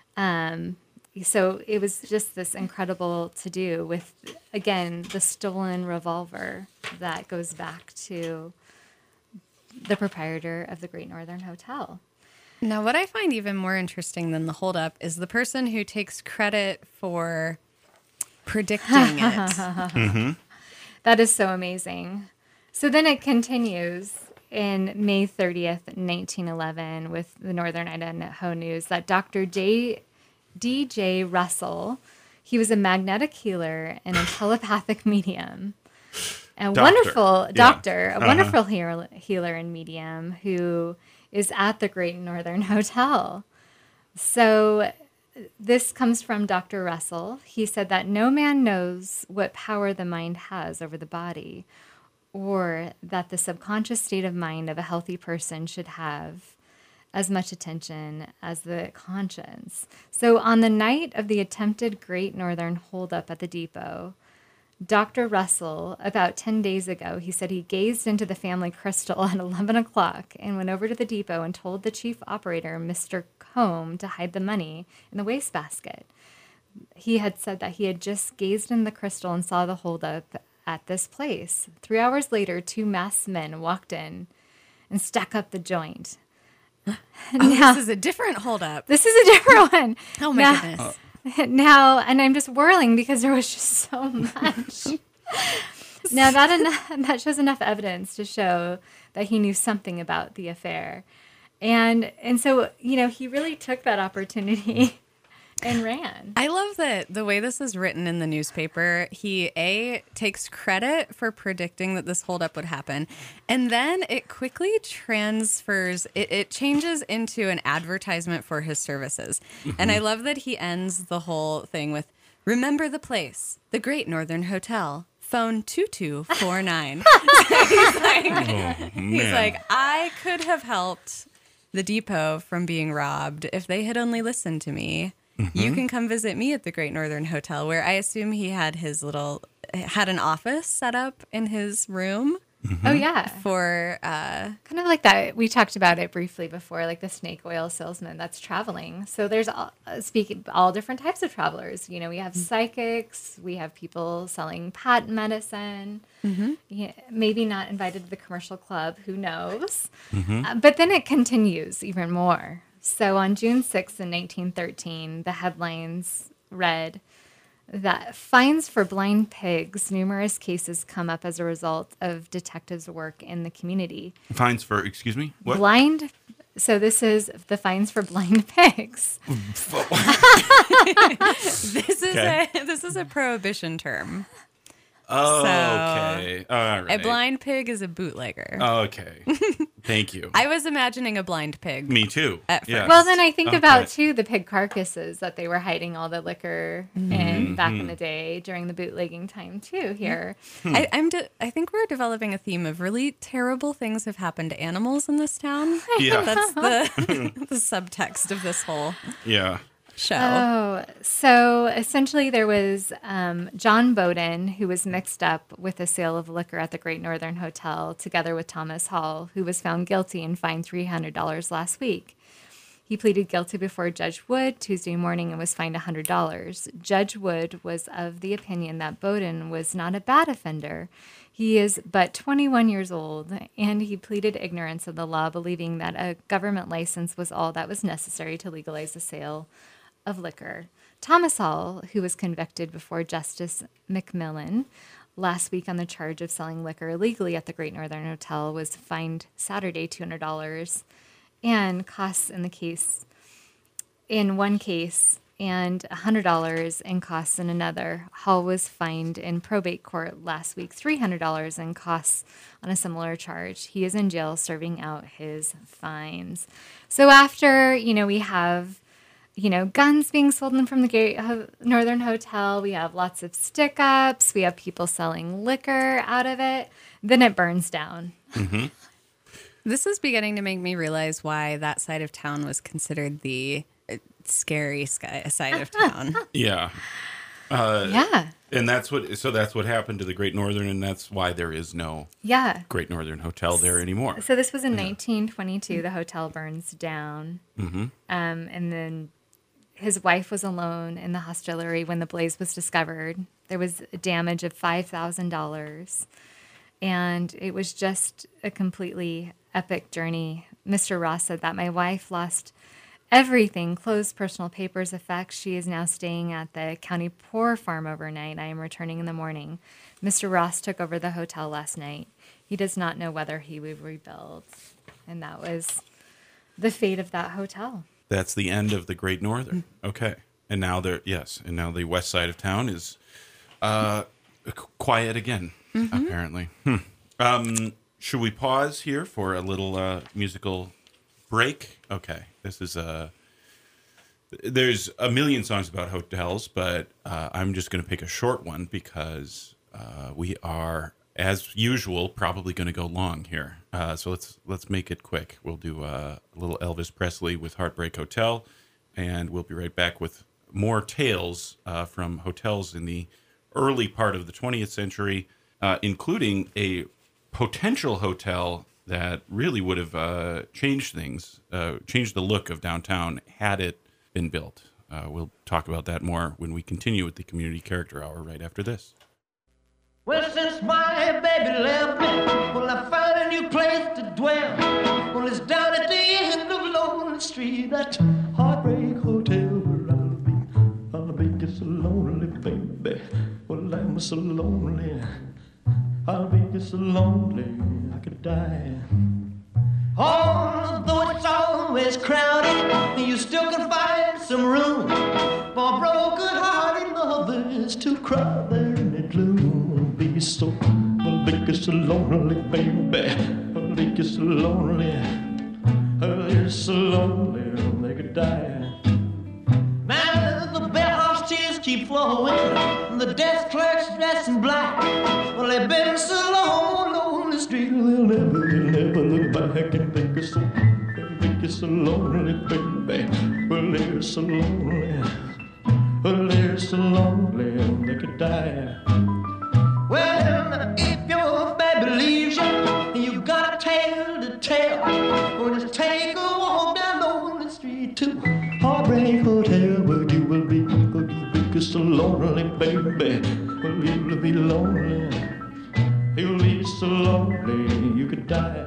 So it was just this incredible to-do with, again, the stolen revolver that goes back to the proprietor of the Great Northern Hotel. Now, what I find even more interesting than the holdup is the person who takes credit for predicting it. That is so amazing. So then it continues in May 30th, 1911, with the Northern Idaho News that Dr. D.J. Russell, he was a magnetic healer and a telepathic medium. A wonderful doctor, a wonderful healer and medium who is at the Great Northern Hotel. So this comes from Dr. Russell. He said that no man knows what power the mind has over the body, or that the subconscious state of mind of a healthy person should have as much attention as the conscience. So on the night of the attempted Great Northern holdup at the depot, Dr. Russell, about 10 days ago, he said he gazed into the family crystal at 11 o'clock and went over to the depot and told the chief operator, Mr. Combe, to hide the money in the wastebasket. He had said that he had just gazed in the crystal and saw the holdup at this place. 3 hours later, 2 masked men walked in and stuck up the joint. This is a different holdup. This is a different one. Oh, my goodness. Now, and I'm just whirling because there was just so much. Now, that shows enough evidence to show that he knew something about the affair. And so, he really took that opportunity and ran. I love that the way this is written in the newspaper, he takes credit for predicting that this holdup would happen, and then it quickly transfers, it changes into an advertisement for his services. And I love that he ends the whole thing with, "Remember the place, the Great Northern Hotel, phone 2249. He's like, I could have helped the depot from being robbed if they had only listened to me. You can come visit me at the Great Northern Hotel, where I assume he had had an office set up in his room. Oh, yeah. For kind of like that. We talked about it briefly before, like the snake oil salesman that's traveling. So there's all different types of travelers. We have psychics. We have people selling patent medicine. Maybe not invited to the commercial club. Who knows? But then it continues even more. So on June 6th in 1913, the headlines read that fines for blind pigs, numerous cases come up as a result of detectives' work in the community. Fines for, excuse me? What? So this is the fines for blind pigs. This is a prohibition term. Oh, So, okay. All right. A blind pig is a bootlegger. Okay. Thank you. I was imagining a blind pig. Me too. At first. Yes. Well, then I think Okay. about, too, the pig carcasses that they were hiding all the liquor in back in the day during the bootlegging time, too, here. I think we're developing a theme of really terrible things have happened to animals in this town. Yeah. That's the subtext of this whole Yeah. show. Oh, so essentially there was John Bowden, who was mixed up with the sale of liquor at the Great Northern Hotel, together with Thomas Hall, who was found guilty and fined $300 last week. He pleaded guilty before Judge Wood Tuesday morning and was fined $100. Judge Wood was of the opinion that Bowden was not a bad offender. He is but 21 years old, and he pleaded ignorance of the law, believing that a government license was all that was necessary to legalize the sale of liquor. Thomas Hall, who was convicted before Justice McMillan last week on the charge of selling liquor illegally at the Great Northern Hotel, was fined Saturday $200 and costs in one case and $100 in costs in another. Hall was fined in probate court last week $300 in costs on a similar charge. He is in jail serving out his fines. So after, we have guns being sold in from the Great Northern Hotel. We have lots of stick-ups. We have people selling liquor out of it. Then it burns down. Mm-hmm. This is beginning to make me realize why that side of town was considered the scary side of town. Yeah. Yeah. And that's what happened to the Great Northern, and that's why there is no Yeah. Great Northern Hotel there anymore. So this was in 1922. The hotel burns down. Mm-hmm. And then his wife was alone in the hostelry when the blaze was discovered. There was a damage of $5,000. And it was just a completely epic journey. Mr. Ross said that my wife lost everything, clothes, personal papers, effects. She is now staying at the County Poor Farm overnight. I am returning in the morning. Mr. Ross took over the hotel last night. He does not know whether he will rebuild. And that was the fate of that hotel. That's the end of the Great Northern. Okay. And now the west side of town is quiet again, apparently. Should we pause here for a little musical break? Okay. This is there's a million songs about hotels, but I'm just going to pick a short one because we are, as usual, probably going to go long here. So let's make it quick. We'll do a little Elvis Presley with Heartbreak Hotel, and we'll be right back with more tales from hotels in the early part of the 20th century, including a potential hotel that really would have changed things, changed the look of downtown had it been built. We'll talk about that more when we continue with the Community Character Hour right after this. Well, since my baby left me, well, I found a new place to dwell. Well, it's down at the end of Lonely Street, that Heartbreak Hotel where I'll be just so lonely, baby. Well, I'm so lonely, I'll be just so lonely, I could die. Although it's always crowded, you still can find some room for broken-hearted lovers to cry there in the gloom. Be so, well, be so lonely, baby. Well, be so lonely, you're so lonely, they could die. Now the bellhop's tears keep flowing, the desk clerk's dressed in black. Well, they've been so long on the street, they'll never look back and think it's so lonely, baby. Well, they're so lonely, well, they're so lonely, they could die. Well, if your baby leaves you, you got a tale to tell. Well, just take a walk down Lonely Street to Heartbreak Hotel, where you will be so lonely, baby. Well, you'll be lonely, you'll be so lonely, you could die.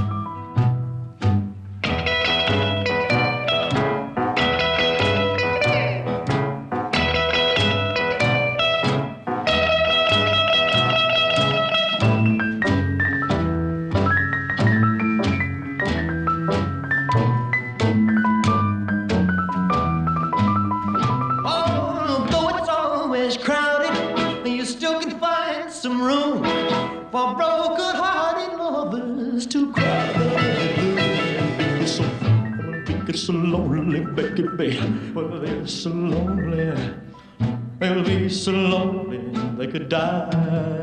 For broken-hearted lovers to cry. Be so lonely, baby. Well, they're so lonely. They'll be so lonely they could die.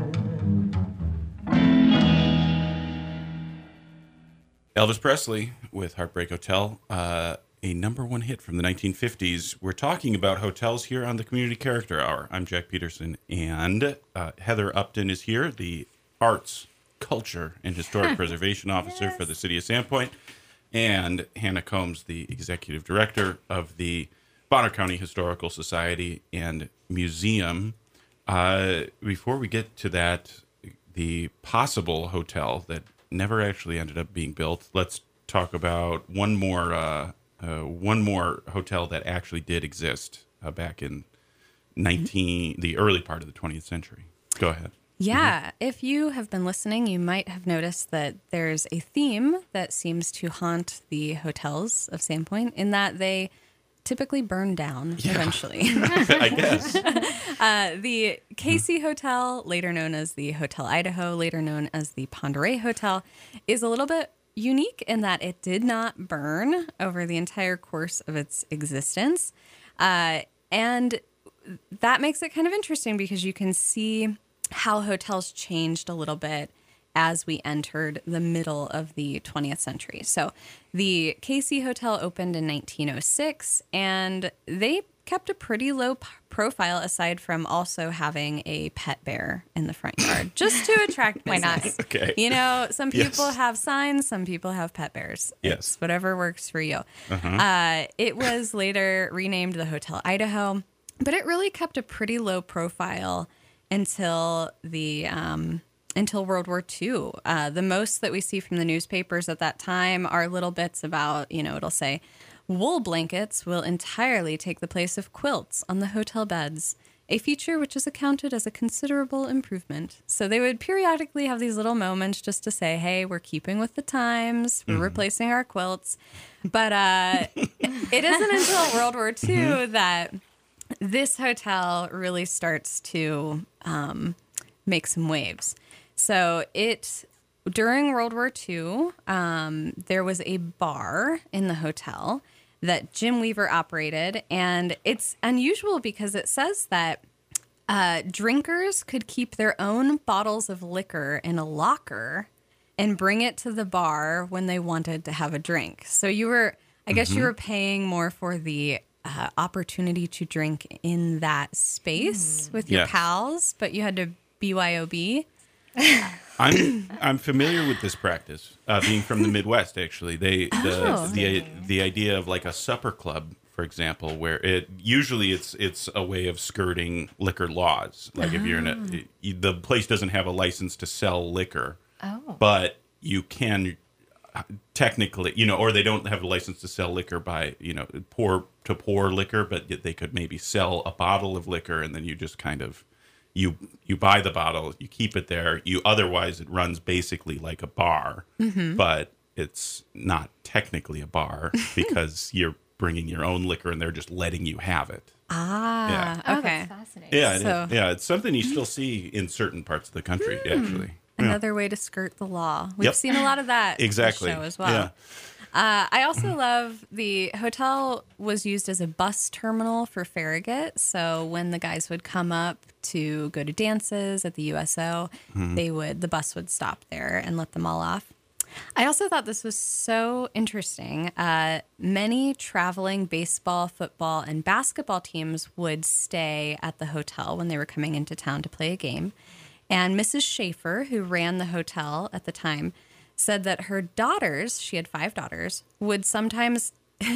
Elvis Presley with Heartbreak Hotel, a number one hit from the 1950s. We're talking about hotels here on the Community Character Hour. I'm Jack Peterson, and Heather Upton is here, the Arts, Culture, and Historic Preservation Officer for the City of Sandpoint, and Hannah Combs, the Executive Director of the Bonner County Historical Society and Museum. Before we get to that, the possible hotel that never actually ended up being built, let's talk about one more hotel that actually did exist back in the early part of the 20th century. Go ahead. Yeah. If you have been listening, you might have noticed that there's a theme that seems to haunt the hotels of Sandpoint in that they typically burn down eventually. I guess. The Casey Hotel, later known as the Hotel Idaho, later known as the Pend Oreille Hotel, is a little bit unique in that it did not burn over the entire course of its existence. And that makes it kind of interesting because you can see how hotels changed a little bit as we entered the middle of the 20th century. So the Casey Hotel opened in 1906, and they kept a pretty low profile aside from also having a pet bear in the front yard just to attract business. Why not? Okay. You know, some people Yes. have signs, some people have pet bears. Yes. It's whatever works for you. It was later renamed the Hotel Idaho, but it really kept a pretty low profile until until World War II. The most that we see from the newspapers at that time are little bits about, you know, it'll say, wool blankets will entirely take the place of quilts on the hotel beds, a feature which is accounted as a considerable improvement. So they would periodically have these little moments just to say, hey, we're keeping with the times, we're replacing our quilts. But it isn't until World War II that this hotel really starts to make some waves. So during World War II, there was a bar in the hotel that Jim Weaver operated, and it's unusual because it says that drinkers could keep their own bottles of liquor in a locker and bring it to the bar when they wanted to have a drink. So I guess you were paying more for the opportunity to drink in that space with your Yes. pals, but you had to BYOB. I'm familiar with this practice, being from the Midwest. Actually, the idea of like a supper club, for example, where it's a way of skirting liquor laws. Like if you're the place doesn't have a license to sell liquor, but you can technically, you know, or they don't have a license to sell liquor by, you know, pour liquor, but they could maybe sell a bottle of liquor, and then you just kind of. You buy the bottle, you keep it there. Otherwise it runs basically like a bar, but it's not technically a bar because you're bringing your own liquor and they're just letting you have it. Ah, Oh, okay. that's fascinating. Yeah, So- it's something you still see in certain parts of the country. Actually, Another way to skirt the law. We've Yep. seen a lot of that exactly. in the show as well. Yeah. I also love the hotel was used as a bus terminal for Farragut. So when the guys would come up to go to dances at the USO, the bus would stop there and let them all off. I also thought this was so interesting. Many traveling baseball, football, and basketball teams would stay at the hotel when they were coming into town to play a game. And Mrs. Schaefer, who ran the hotel at the time, said that her daughters, she had 5 daughters, would sometimes,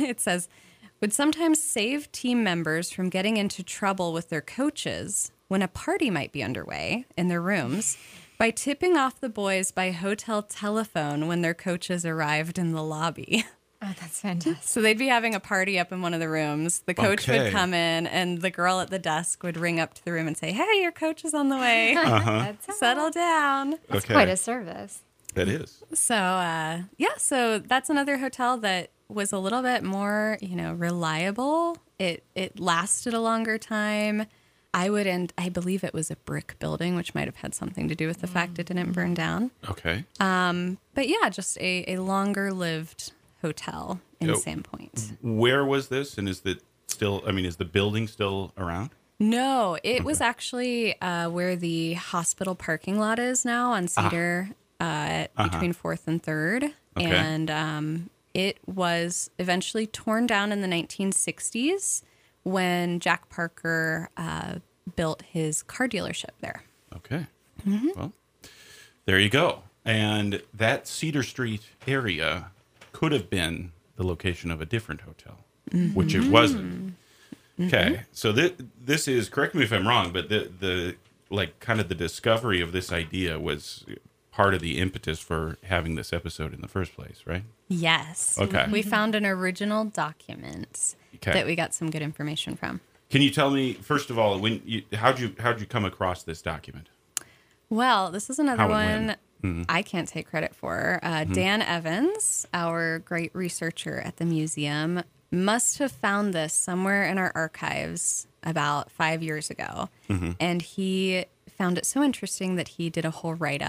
would sometimes save team members from getting into trouble with their coaches when a party might be underway in their rooms by tipping off the boys by hotel telephone when their coaches arrived in the lobby. Oh, that's fantastic. So they'd be having a party up in one of the rooms. The coach would Okay. come in, and the girl at the desk would ring up to the room and say, "Hey, your coach is on the way. That's Settle down." That's Okay. quite a service. That is. So, so that's another hotel that was a little bit more, reliable. It lasted a longer time. I believe it was a brick building, which might have had something to do with the fact it didn't burn down. Okay. But yeah, just a longer lived hotel in Oh. Sandpoint. Where was this, and is the building still around? No, it was actually where the hospital parking lot is now on Cedar between 4th and 3rd. Okay. And it was eventually torn down in the 1960s when Jack Parker built his car dealership there. Okay. Well, there you go. And that Cedar Street area could have been the location of a different hotel, which it wasn't. Okay. So this is, correct me if I'm wrong, but the kind of the discovery of this idea was part of the impetus for having this episode in the first place, right? Yes. Okay. We found an original document Okay. that we got some good information from. Can you tell me, first of all, how'd you come across this document? Well, this is another How and one I can't take credit for. Dan Evans, our great researcher at the museum, must have found this somewhere in our archives about 5 years ago. And he found it so interesting that he did a whole write-up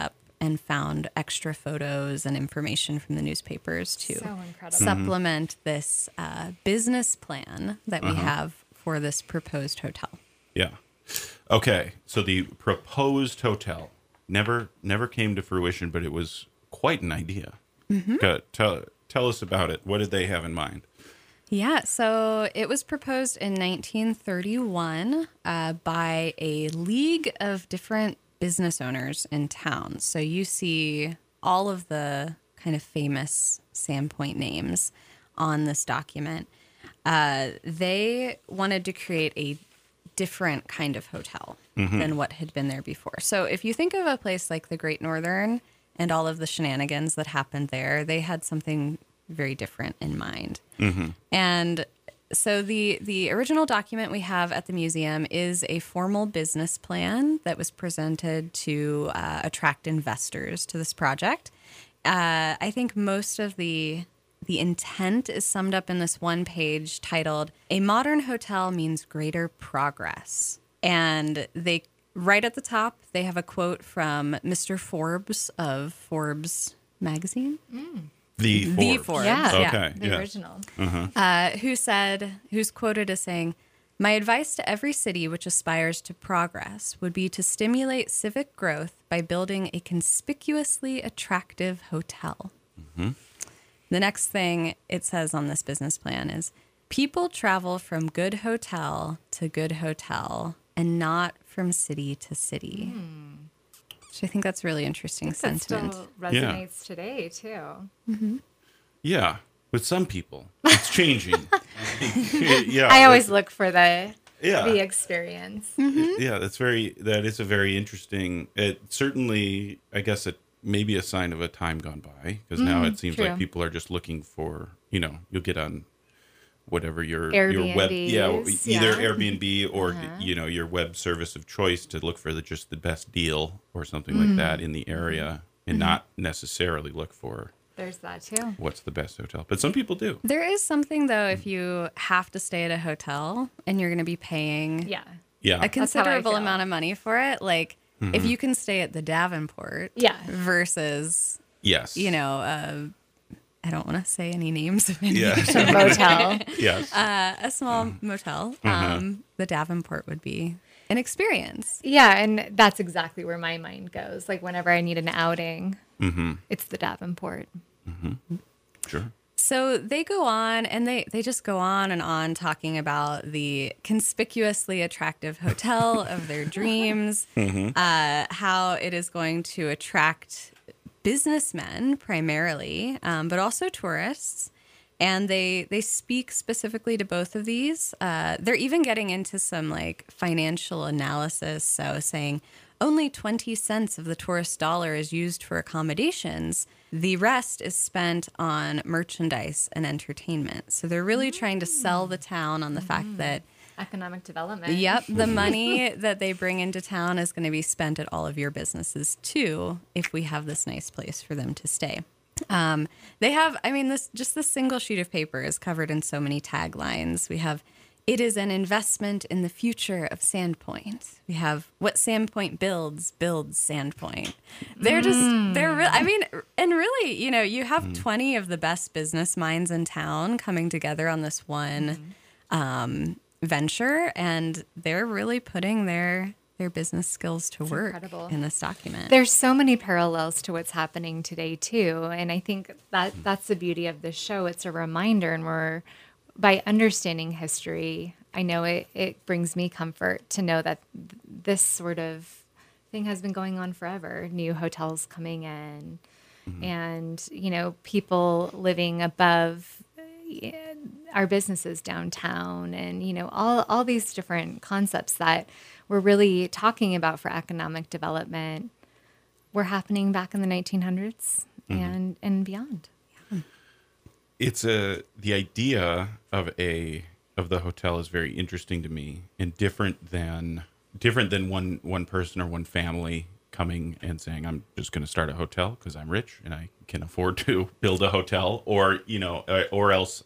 and found extra photos and information from the newspapers to So incredible. supplement this business plan that we have for this proposed hotel. Yeah. Okay. So the proposed hotel never came to fruition, but it was quite an idea. Tell us about it. What did they have in mind? Yeah, so it was proposed in 1931 by a league of different business owners in town. So you see all of the kind of famous Sandpoint names on this document. They wanted to create a different kind of hotel than what had been there before. So if you think of a place like the Great Northern and all of the shenanigans that happened there, they had something very different in mind. And so the original document we have at the museum is a formal business plan that was presented to attract investors to this project. I think most of the intent is summed up in this one page titled "A Modern Hotel Means Greater Progress." And they, right at the top, they have a quote from Mr. Forbes of Forbes magazine. The Forbes. Yeah. Okay. The yes. original. Who's quoted as saying, "My advice to every city which aspires to progress would be to stimulate civic growth by building a conspicuously attractive hotel." The next thing it says on this business plan is, "People travel from good hotel to good hotel and not from city to city." Which I think that's really interesting That sentiment. still resonates today, too. Yeah. With some people, it's changing. Yeah. I always look for the Yeah. experience. Yeah, that is a very interesting. It certainly, I guess, it may be a sign of a time gone by, because now it seems true. like people are just looking for, you'll get on whatever your web, Airbnbs, either yeah. Airbnb or your web service of choice to look for just the best deal or something like that in the area, and not necessarily look for There's that, too. what's the best hotel. But some people do. There is something, though, if you have to stay at a hotel and you're going to be paying Yeah. Yeah, a how I considerable feel. amount of money for it, like if you can stay at the Davenport Yeah. versus, yes, I don't want to say any names of any yes, Motel. yes. a small motel, the Davenport would be an experience. Yeah, and that's exactly where my mind goes. Like, whenever I need an outing, it's the Davenport. Sure. So they go on and they just go on and on talking about the conspicuously attractive hotel of their dreams, how it is going to attract businessmen primarily, but also tourists. And they speak specifically to both of these. They're even getting into some like financial analysis. So saying only 20 cents of the tourist dollar is used for accommodations. The rest is spent on merchandise and entertainment. So they're really trying to sell the town on the fact that, Economic development. yep, the money that they bring into town is going to be spent at all of your businesses too, if we have this nice place for them to stay. They have, this single sheet of paper is covered in so many taglines. We have, "It is an investment in the future of Sandpoint." We have, "What Sandpoint builds Sandpoint." They're really, you have 20 of the best business minds in town coming together on this one venture, and they're really putting their business skills to work incredible. in this document. There's so many parallels to what's happening today, too. And I think that's the beauty of this show. It's a reminder, and by understanding history, I know it brings me comfort to know that this sort of thing has been going on forever. New hotels coming in, and, people living above our businesses downtown, and, all these different concepts that we're really talking about for economic development were happening back in the 1900s and beyond. It's the idea of the hotel is very interesting to me, and different than one person or one family coming and saying, "I'm just going to start a hotel because I'm rich and I can afford to build a hotel," or or else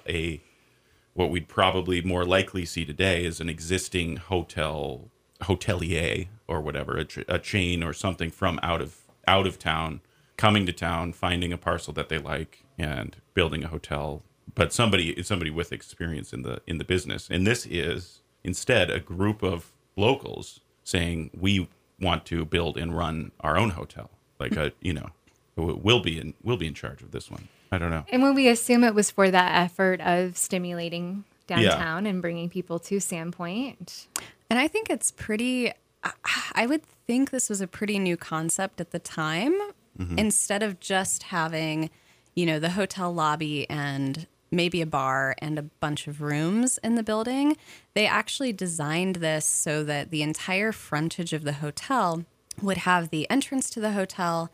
what we'd probably more likely see today is an existing hotelier or whatever, a chain or something from out of out of town, coming to town, finding a parcel that they like, and building a hotel. But somebody with experience in the business, and this is instead a group of locals saying we want to build and run our own hotel. Like we'll be in charge of this one. I don't know. And when we assume it was for that effort of stimulating downtown and bringing people to Sandpoint. And I think it's pretty, I would think this was a pretty new concept at the time. Instead of just having, the hotel lobby and maybe a bar and a bunch of rooms in the building, they actually designed this so that the entire frontage of the hotel would have the entrance to the hotel,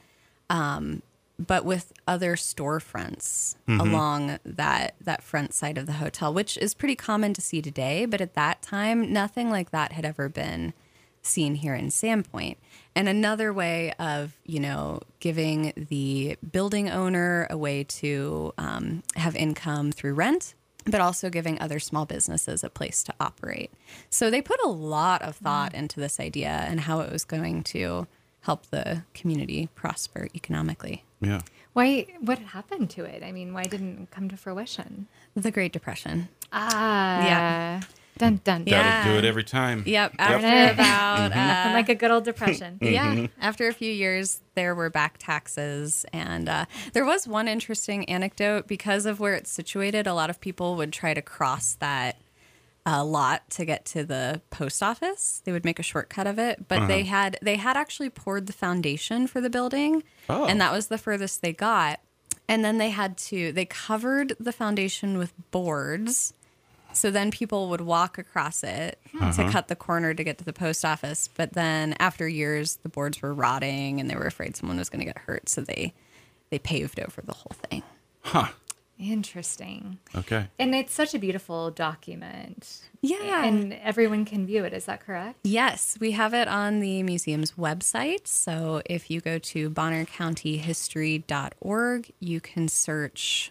but with other storefronts along that front side of the hotel, which is pretty common to see today. But at that time, nothing like that had ever been seen here in Sandpoint. And another way of, giving the building owner a way to have income through rent, but also giving other small businesses a place to operate. So they put a lot of thought into this idea and how it was going to help the community prosper economically. Yeah. What happened to it? I mean, why didn't it come to fruition? The Great Depression. Yeah. Dun, dun, dun. That'll do it every time. Yep. After about Like a good old depression. yeah, after a few years, there were back taxes, and there was one interesting anecdote because of where it's situated. A lot of people would try to cross that lot to get to the post office. They would make a shortcut of it, but they had actually poured the foundation for the building, and that was the furthest they got. And then they covered the foundation with boards. So then people would walk across it to cut the corner to get to the post office. But then after years, the boards were rotting and they were afraid someone was going to get hurt. So they paved over the whole thing. Huh. Interesting. Okay. And it's such a beautiful document. Yeah. And everyone can view it. Is that correct? Yes, we have it on the museum's website. So if you go to bonnercountyhistory.org, you can search,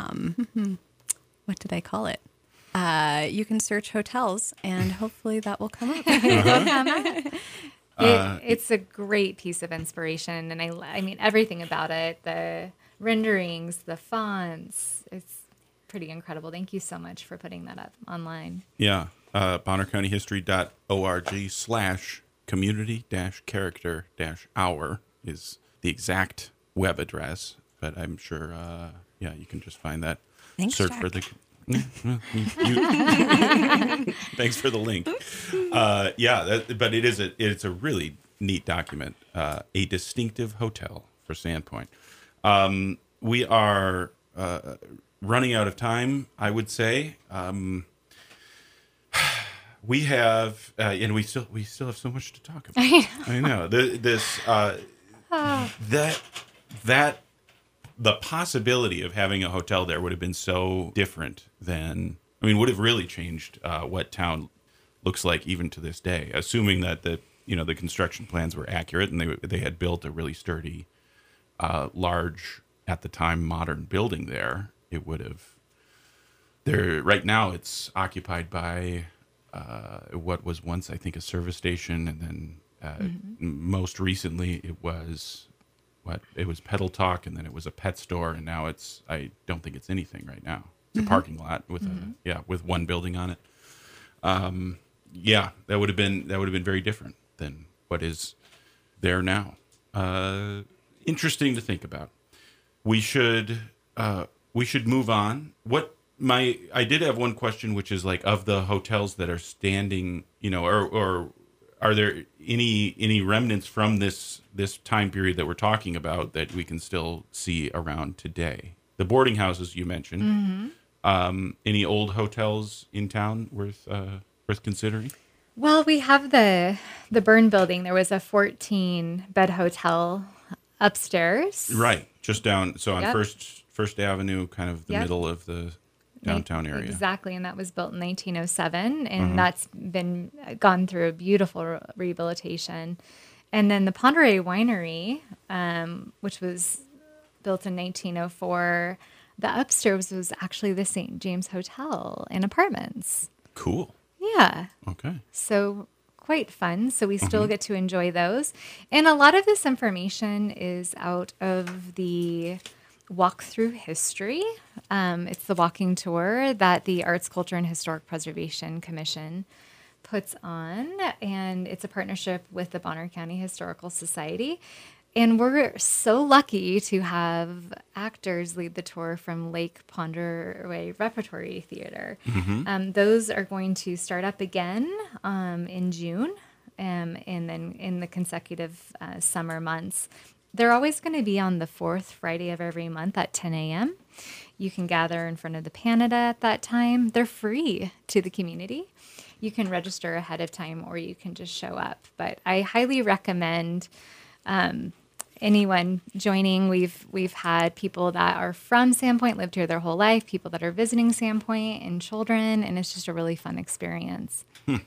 what did I call it? You can search hotels, and hopefully that will come up. It's a great piece of inspiration, and I mean everything about it, the renderings, the fonts, it's pretty incredible. Thank you so much for putting that up online. Yeah. bonnercountyhistory.org/community-character-hour is the exact web address, but I'm sure, you can just find that. Thanks, Search Jack. for the... Thanks for the link. But it's a really neat document. A distinctive hotel for Sandpoint. We are running out of time, I would say. We have, and we still have so much to talk about. I know. The possibility of having a hotel there would have been so different than, would have really changed what town looks like even to this day, assuming that the construction plans were accurate and they had built a really sturdy, large, at the time, modern building there. It would have, right now it's occupied by what was once, I think, a service station, and then most recently it was Pedal Talk, and then it was a pet store, and now I don't think it's anything right now. It's a parking lot with with one building on it. That would have been very different than what is there now. Interesting to think about. We should move on. I did have one question, which is like, of the hotels that are standing, or are there any remnants from this time period that we're talking about that we can still see around today? The boarding houses you mentioned. Any old hotels in town worth considering? Well, we have the Byrne building. There was a 14-bed hotel upstairs. Right, just down. So on Yep. First Avenue, kind of the middle of the downtown area. Exactly, and that was built in 1907, and that's been gone through a beautiful rehabilitation. And then the Ponderay Winery, which was built in 1904, the upstairs was actually the St. James Hotel and apartments. Cool. Yeah. Okay. So quite fun. So we still get to enjoy those. And a lot of this information is out of the Walk Through History. It's the walking tour that the Arts, Culture, and Historic Preservation Commission puts on. And it's a partnership with the Bonner County Historical Society. And we're so lucky to have actors lead the tour from Lake Ponderoy Repertory Theater. Those are going to start up again in June, and then in the consecutive summer months. They're always going to be on the fourth Friday of every month at 10 a.m. You can gather in front of the Panada at that time. They're free to the community. You can register ahead of time, or you can just show up. But I highly recommend anyone joining. We've had people that are from Sandpoint, lived here their whole life, people that are visiting Sandpoint, and children, and it's just a really fun experience.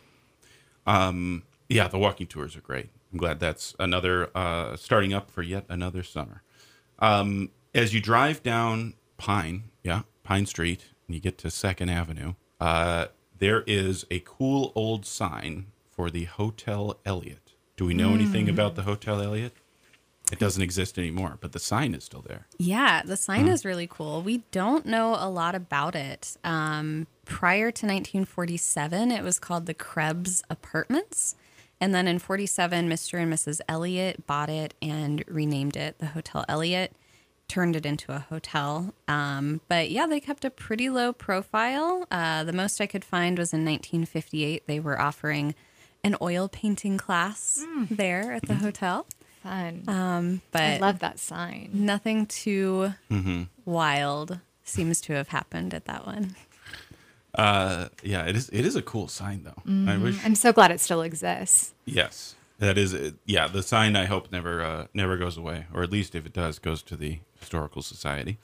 Yeah, the walking tours are great. I'm glad that's another starting up for yet another summer. As you drive down Pine Street, and you get to 2nd Avenue, there is a cool old sign for the Hotel Elliott. Do we know anything about the Hotel Elliott? It doesn't exist anymore, but the sign is still there. Yeah, the sign is really cool. We don't know a lot about it. Prior to 1947, it was called the Krebs Apartments. And then in 47, Mr. and Mrs. Elliott bought it and renamed it the Hotel Elliott, turned it into a hotel. But yeah, they kept a pretty low profile. The most I could find was in 1958. They were offering an oil painting class there at the hotel. Fun. But I love that sign. nothing too wild seems to have happened at that one. Yeah, it is a cool sign though. I wish. I'm so glad it still exists. Yes, that is. Yeah, the sign I hope never goes away, or at least if it does, goes to the Historical Society.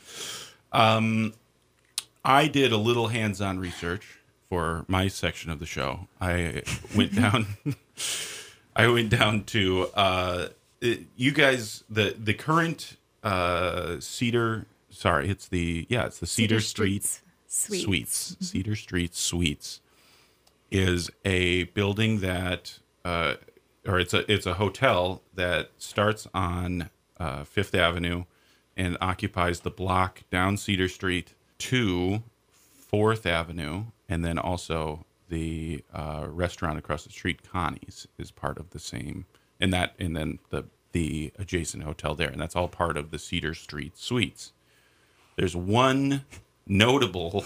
I did a little hands-on research for my section of the show. I went down. I went down to you guys. The current Cedar. Sorry, it's the Cedar Street Suites. Cedar Street Suites is a building that, or it's a hotel that starts on 5th Avenue and occupies the block down Cedar Street to 4th Avenue, and then also the restaurant across the street, Connie's, is part of the same, and then the adjacent hotel there, and that's all part of the Cedar Street Suites. There's one notable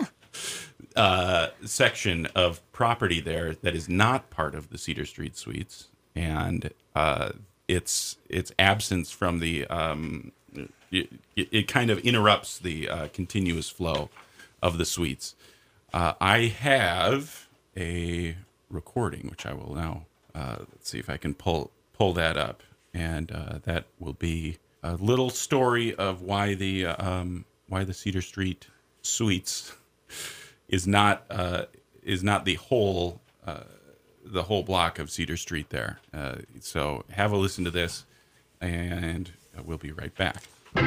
section of property there that is not part of the Cedar Street Suites, and its absence from the it kind of interrupts the continuous flow of the suites. I have a recording, which I will now let's see if I can pull that up, and that will be a little story of why the Cedar Street Suites is not the whole block of Cedar Street there. So have a listen to this, and we'll be right back.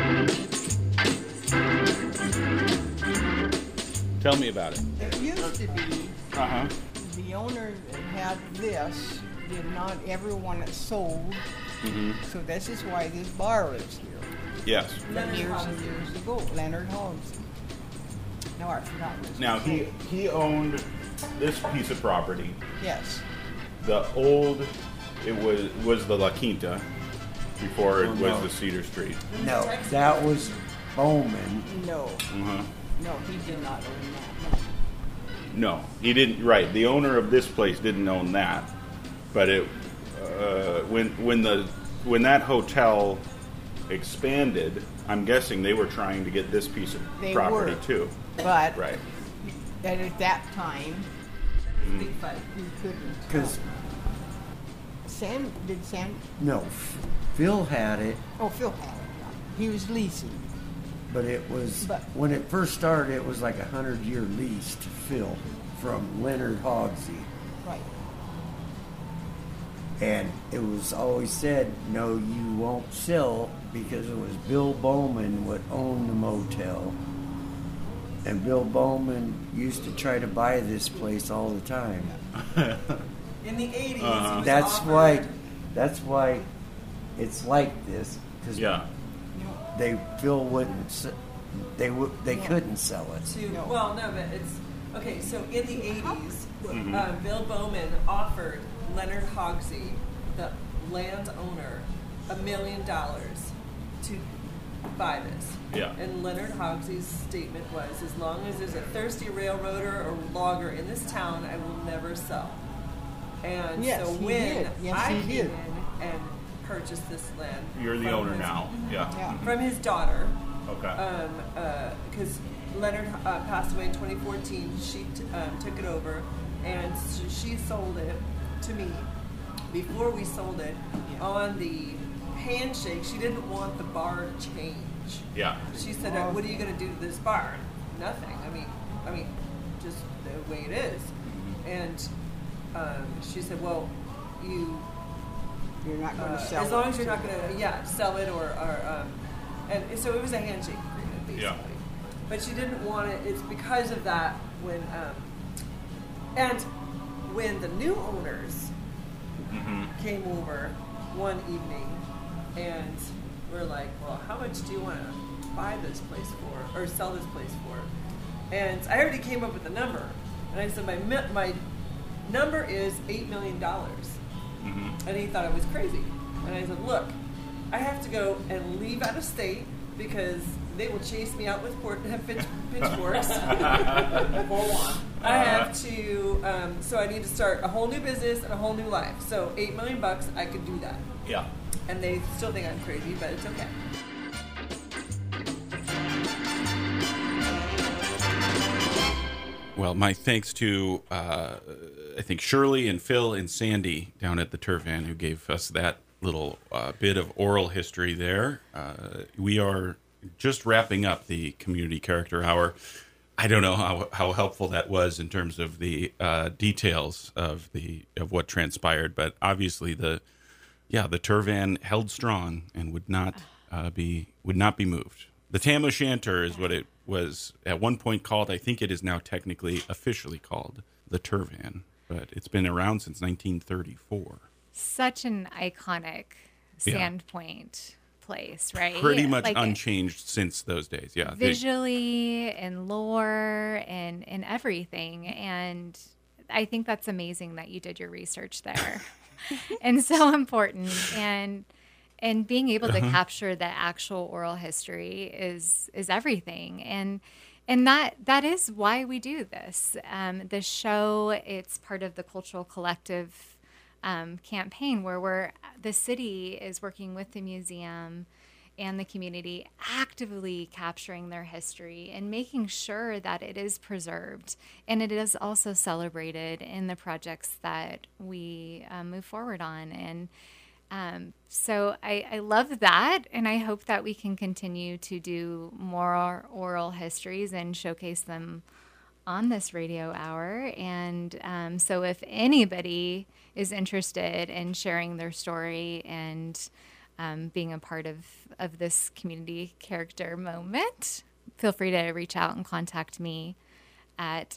Tell me about it. It used to be the owner that had this did not everyone that sold. So this is why this bar is here. Yes. Years and years ago, Leonard Holmes. No, I forgot this. Now he owned this piece of property. Yes. The old, it was the La Quinta before it was the Cedar Street. No, that was Bowman. No. No, he did not own that. No, he didn't. Right, the owner of this place didn't own that, but it when that hotel expanded, I'm guessing they were trying to get this piece of property too. But right. at that time, we couldn't. Because Sam. no, Phil had it, Oh, Phil had it. He was leasing. but it was But- when it first started. It was like a 100-year lease to Phil from Leonard Hogsey, Right. and it was always said, "No, you won't sell," because it was Bill Bowman would own the motel, and Bill Bowman used to try to buy this place all the time. In the 80s, he was That's offered- why it's like this, because Yeah. Phil wouldn't. They couldn't sell it. Well, no, but it's okay. So in the 80s, Bill Bowman offered Leonard Hogsey, the landowner, $1 million to buy this. Yeah. And Leonard Hogsey's statement was, as long as there's a thirsty railroader or logger in this town, I will never sell. And Yes, so he when did. Yes, I he came did. in and purchased this land, You're the from owner his- now. Yeah. Yeah. from his daughter, Okay. because Leonard passed away in 2014. She took it over, and she sold it to me. Before we sold it, on the handshake, she didn't want the bar to change. Yeah. She said, "What are you going to do to this bar?" Nothing. I mean, just the way it is. And she said, "Well, You're not going to sell as it. long as you're not going to, sell it or and so it was a handshake agreement, basically. Yeah. But she didn't want it. It's because of that when the new owners came over one evening and were like, well, how much do you want to buy this place for or sell this place for? And I already came up with a number, and I said my number is $8 million. And he thought I was crazy. And I said, look, I have to go and leave out of state because they will chase me out with pitchforks. I have to, so I need to start a whole new business and a whole new life. So $8 million, I could do that. Yeah. And they still think I'm crazy, but it's okay. Well, my thanks to, I think, Shirley and Phil and Sandy down at the Turvan who gave us that little bit of oral history there. We are just wrapping up the Community Character Hour. I don't know how helpful that was in terms of the details of what transpired, but obviously the Turvan held strong and would not be moved. The Tam O'Shanter is what it was at one point called. I think it is now technically officially called the Turvan, but it's been around since 1934. Such an iconic Sandpoint place, right? Pretty much Like, unchanged since those days. Yeah. visually and lore and everything. And I think that's amazing that you did your research there. And so important. And being able to capture the actual oral history is everything. And that is why we do this. The show, it's part of the Cultural Collective campaign where the city is working with the museum and the community, actively capturing their history and making sure that it is preserved and it is also celebrated in the projects that we move forward on. And so I love that, and I hope that we can continue to do more oral histories and showcase them on this radio hour. And so if anybody is interested in sharing their story and being a part of this community character moment, feel free to reach out and contact me at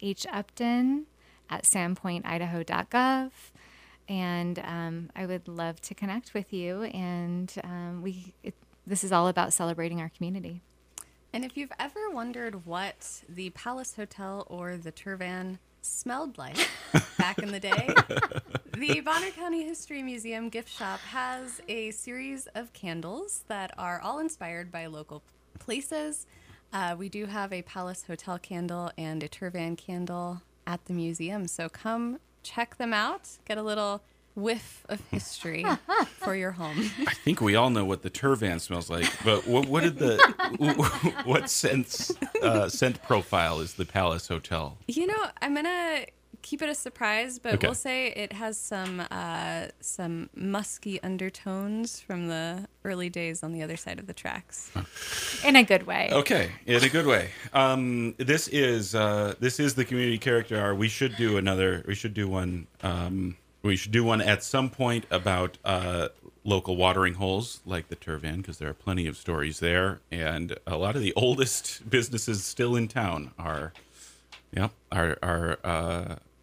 hupton@sandpointidaho.gov. And I would love to connect with you. And this is all about celebrating our community. And if you've ever wondered what the Palace Hotel or the Turvan smelled like back in the day, the Bonner County History Museum gift shop has a series of candles that are all inspired by local places. We do have a Palace Hotel candle and a Turvan candle at the museum. So come check them out. Get a little whiff of history for your home. I think we all know what the Turvan smells like, but what scent profile is the Palace Hotel? You know, I'm gonna keep it a surprise, but Okay. we'll say it has some musky undertones from the early days on the other side of the tracks. In a good way. Okay, in a good way. This is the Community Character Hour. We should do another. We should do one. We should do one at some point about local watering holes like the Turvan, because there are plenty of stories there, and a lot of the oldest businesses still in town are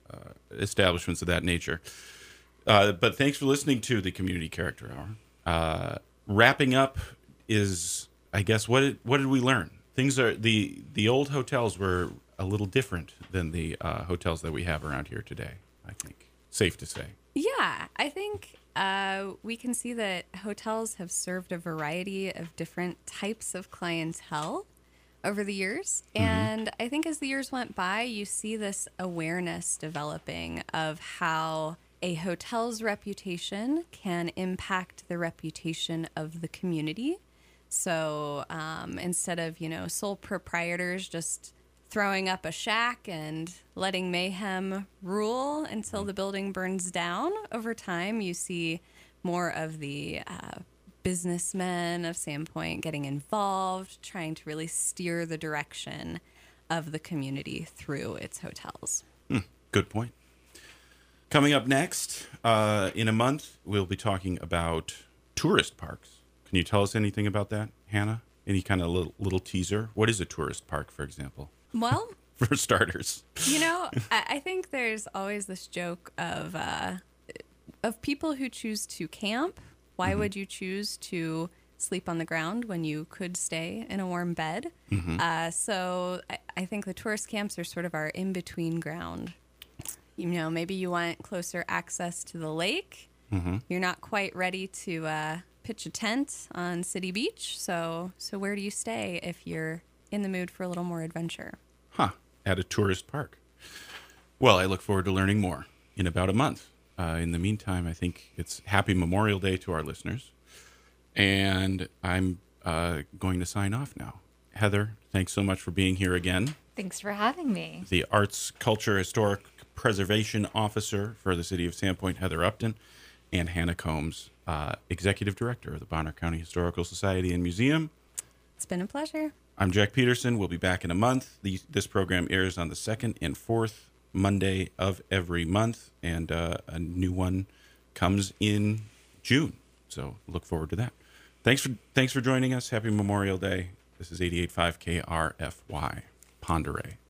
establishments of that nature. But thanks for listening to the Community Character Hour. Wrapping up is, I guess, what did we learn? Things are the old hotels were a little different than the hotels that we have around here today. I think safe to say. Yeah, I think we can see that hotels have served a variety of different types of clientele over the years. And I think as the years went by, you see this awareness developing of how a hotel's reputation can impact the reputation of the community. So instead of, sole proprietors just throwing up a shack and letting mayhem rule until the building burns down, over time you see more of the businessmen of Sandpoint getting involved, trying to really steer the direction of the community through its hotels. Good point. Coming up next, in a month, we'll be talking about tourist parks. Can you tell us anything about that, Hannah? Any kind of little teaser? What is a tourist park, for example? Well, for starters, I think there's always this joke of people who choose to camp. Why would you choose to sleep on the ground when you could stay in a warm bed? So I think the tourist camps are sort of our in-between ground. Maybe you want closer access to the lake. You're not quite ready to pitch a tent on City Beach. So where do you stay if you're in the mood for a little more adventure? At a tourist park. Well, I look forward to learning more in about a month. In the meantime, I think it's Happy Memorial Day to our listeners. And I'm going to sign off now. Heather, thanks so much for being here again. Thanks for having me. The Arts, Culture, Historic Preservation Officer for the City of Sandpoint, Heather Upton, and Hannah Combs, Executive Director of the Bonner County Historical Society and Museum. It's been a pleasure. I'm Jack Peterson. We'll be back in a month. This program airs on the 2nd and 4th Monday of every month, and a new one comes in June. So look forward to that. Thanks for joining us. Happy Memorial Day. This is 88.5 KRFY, Ponderay.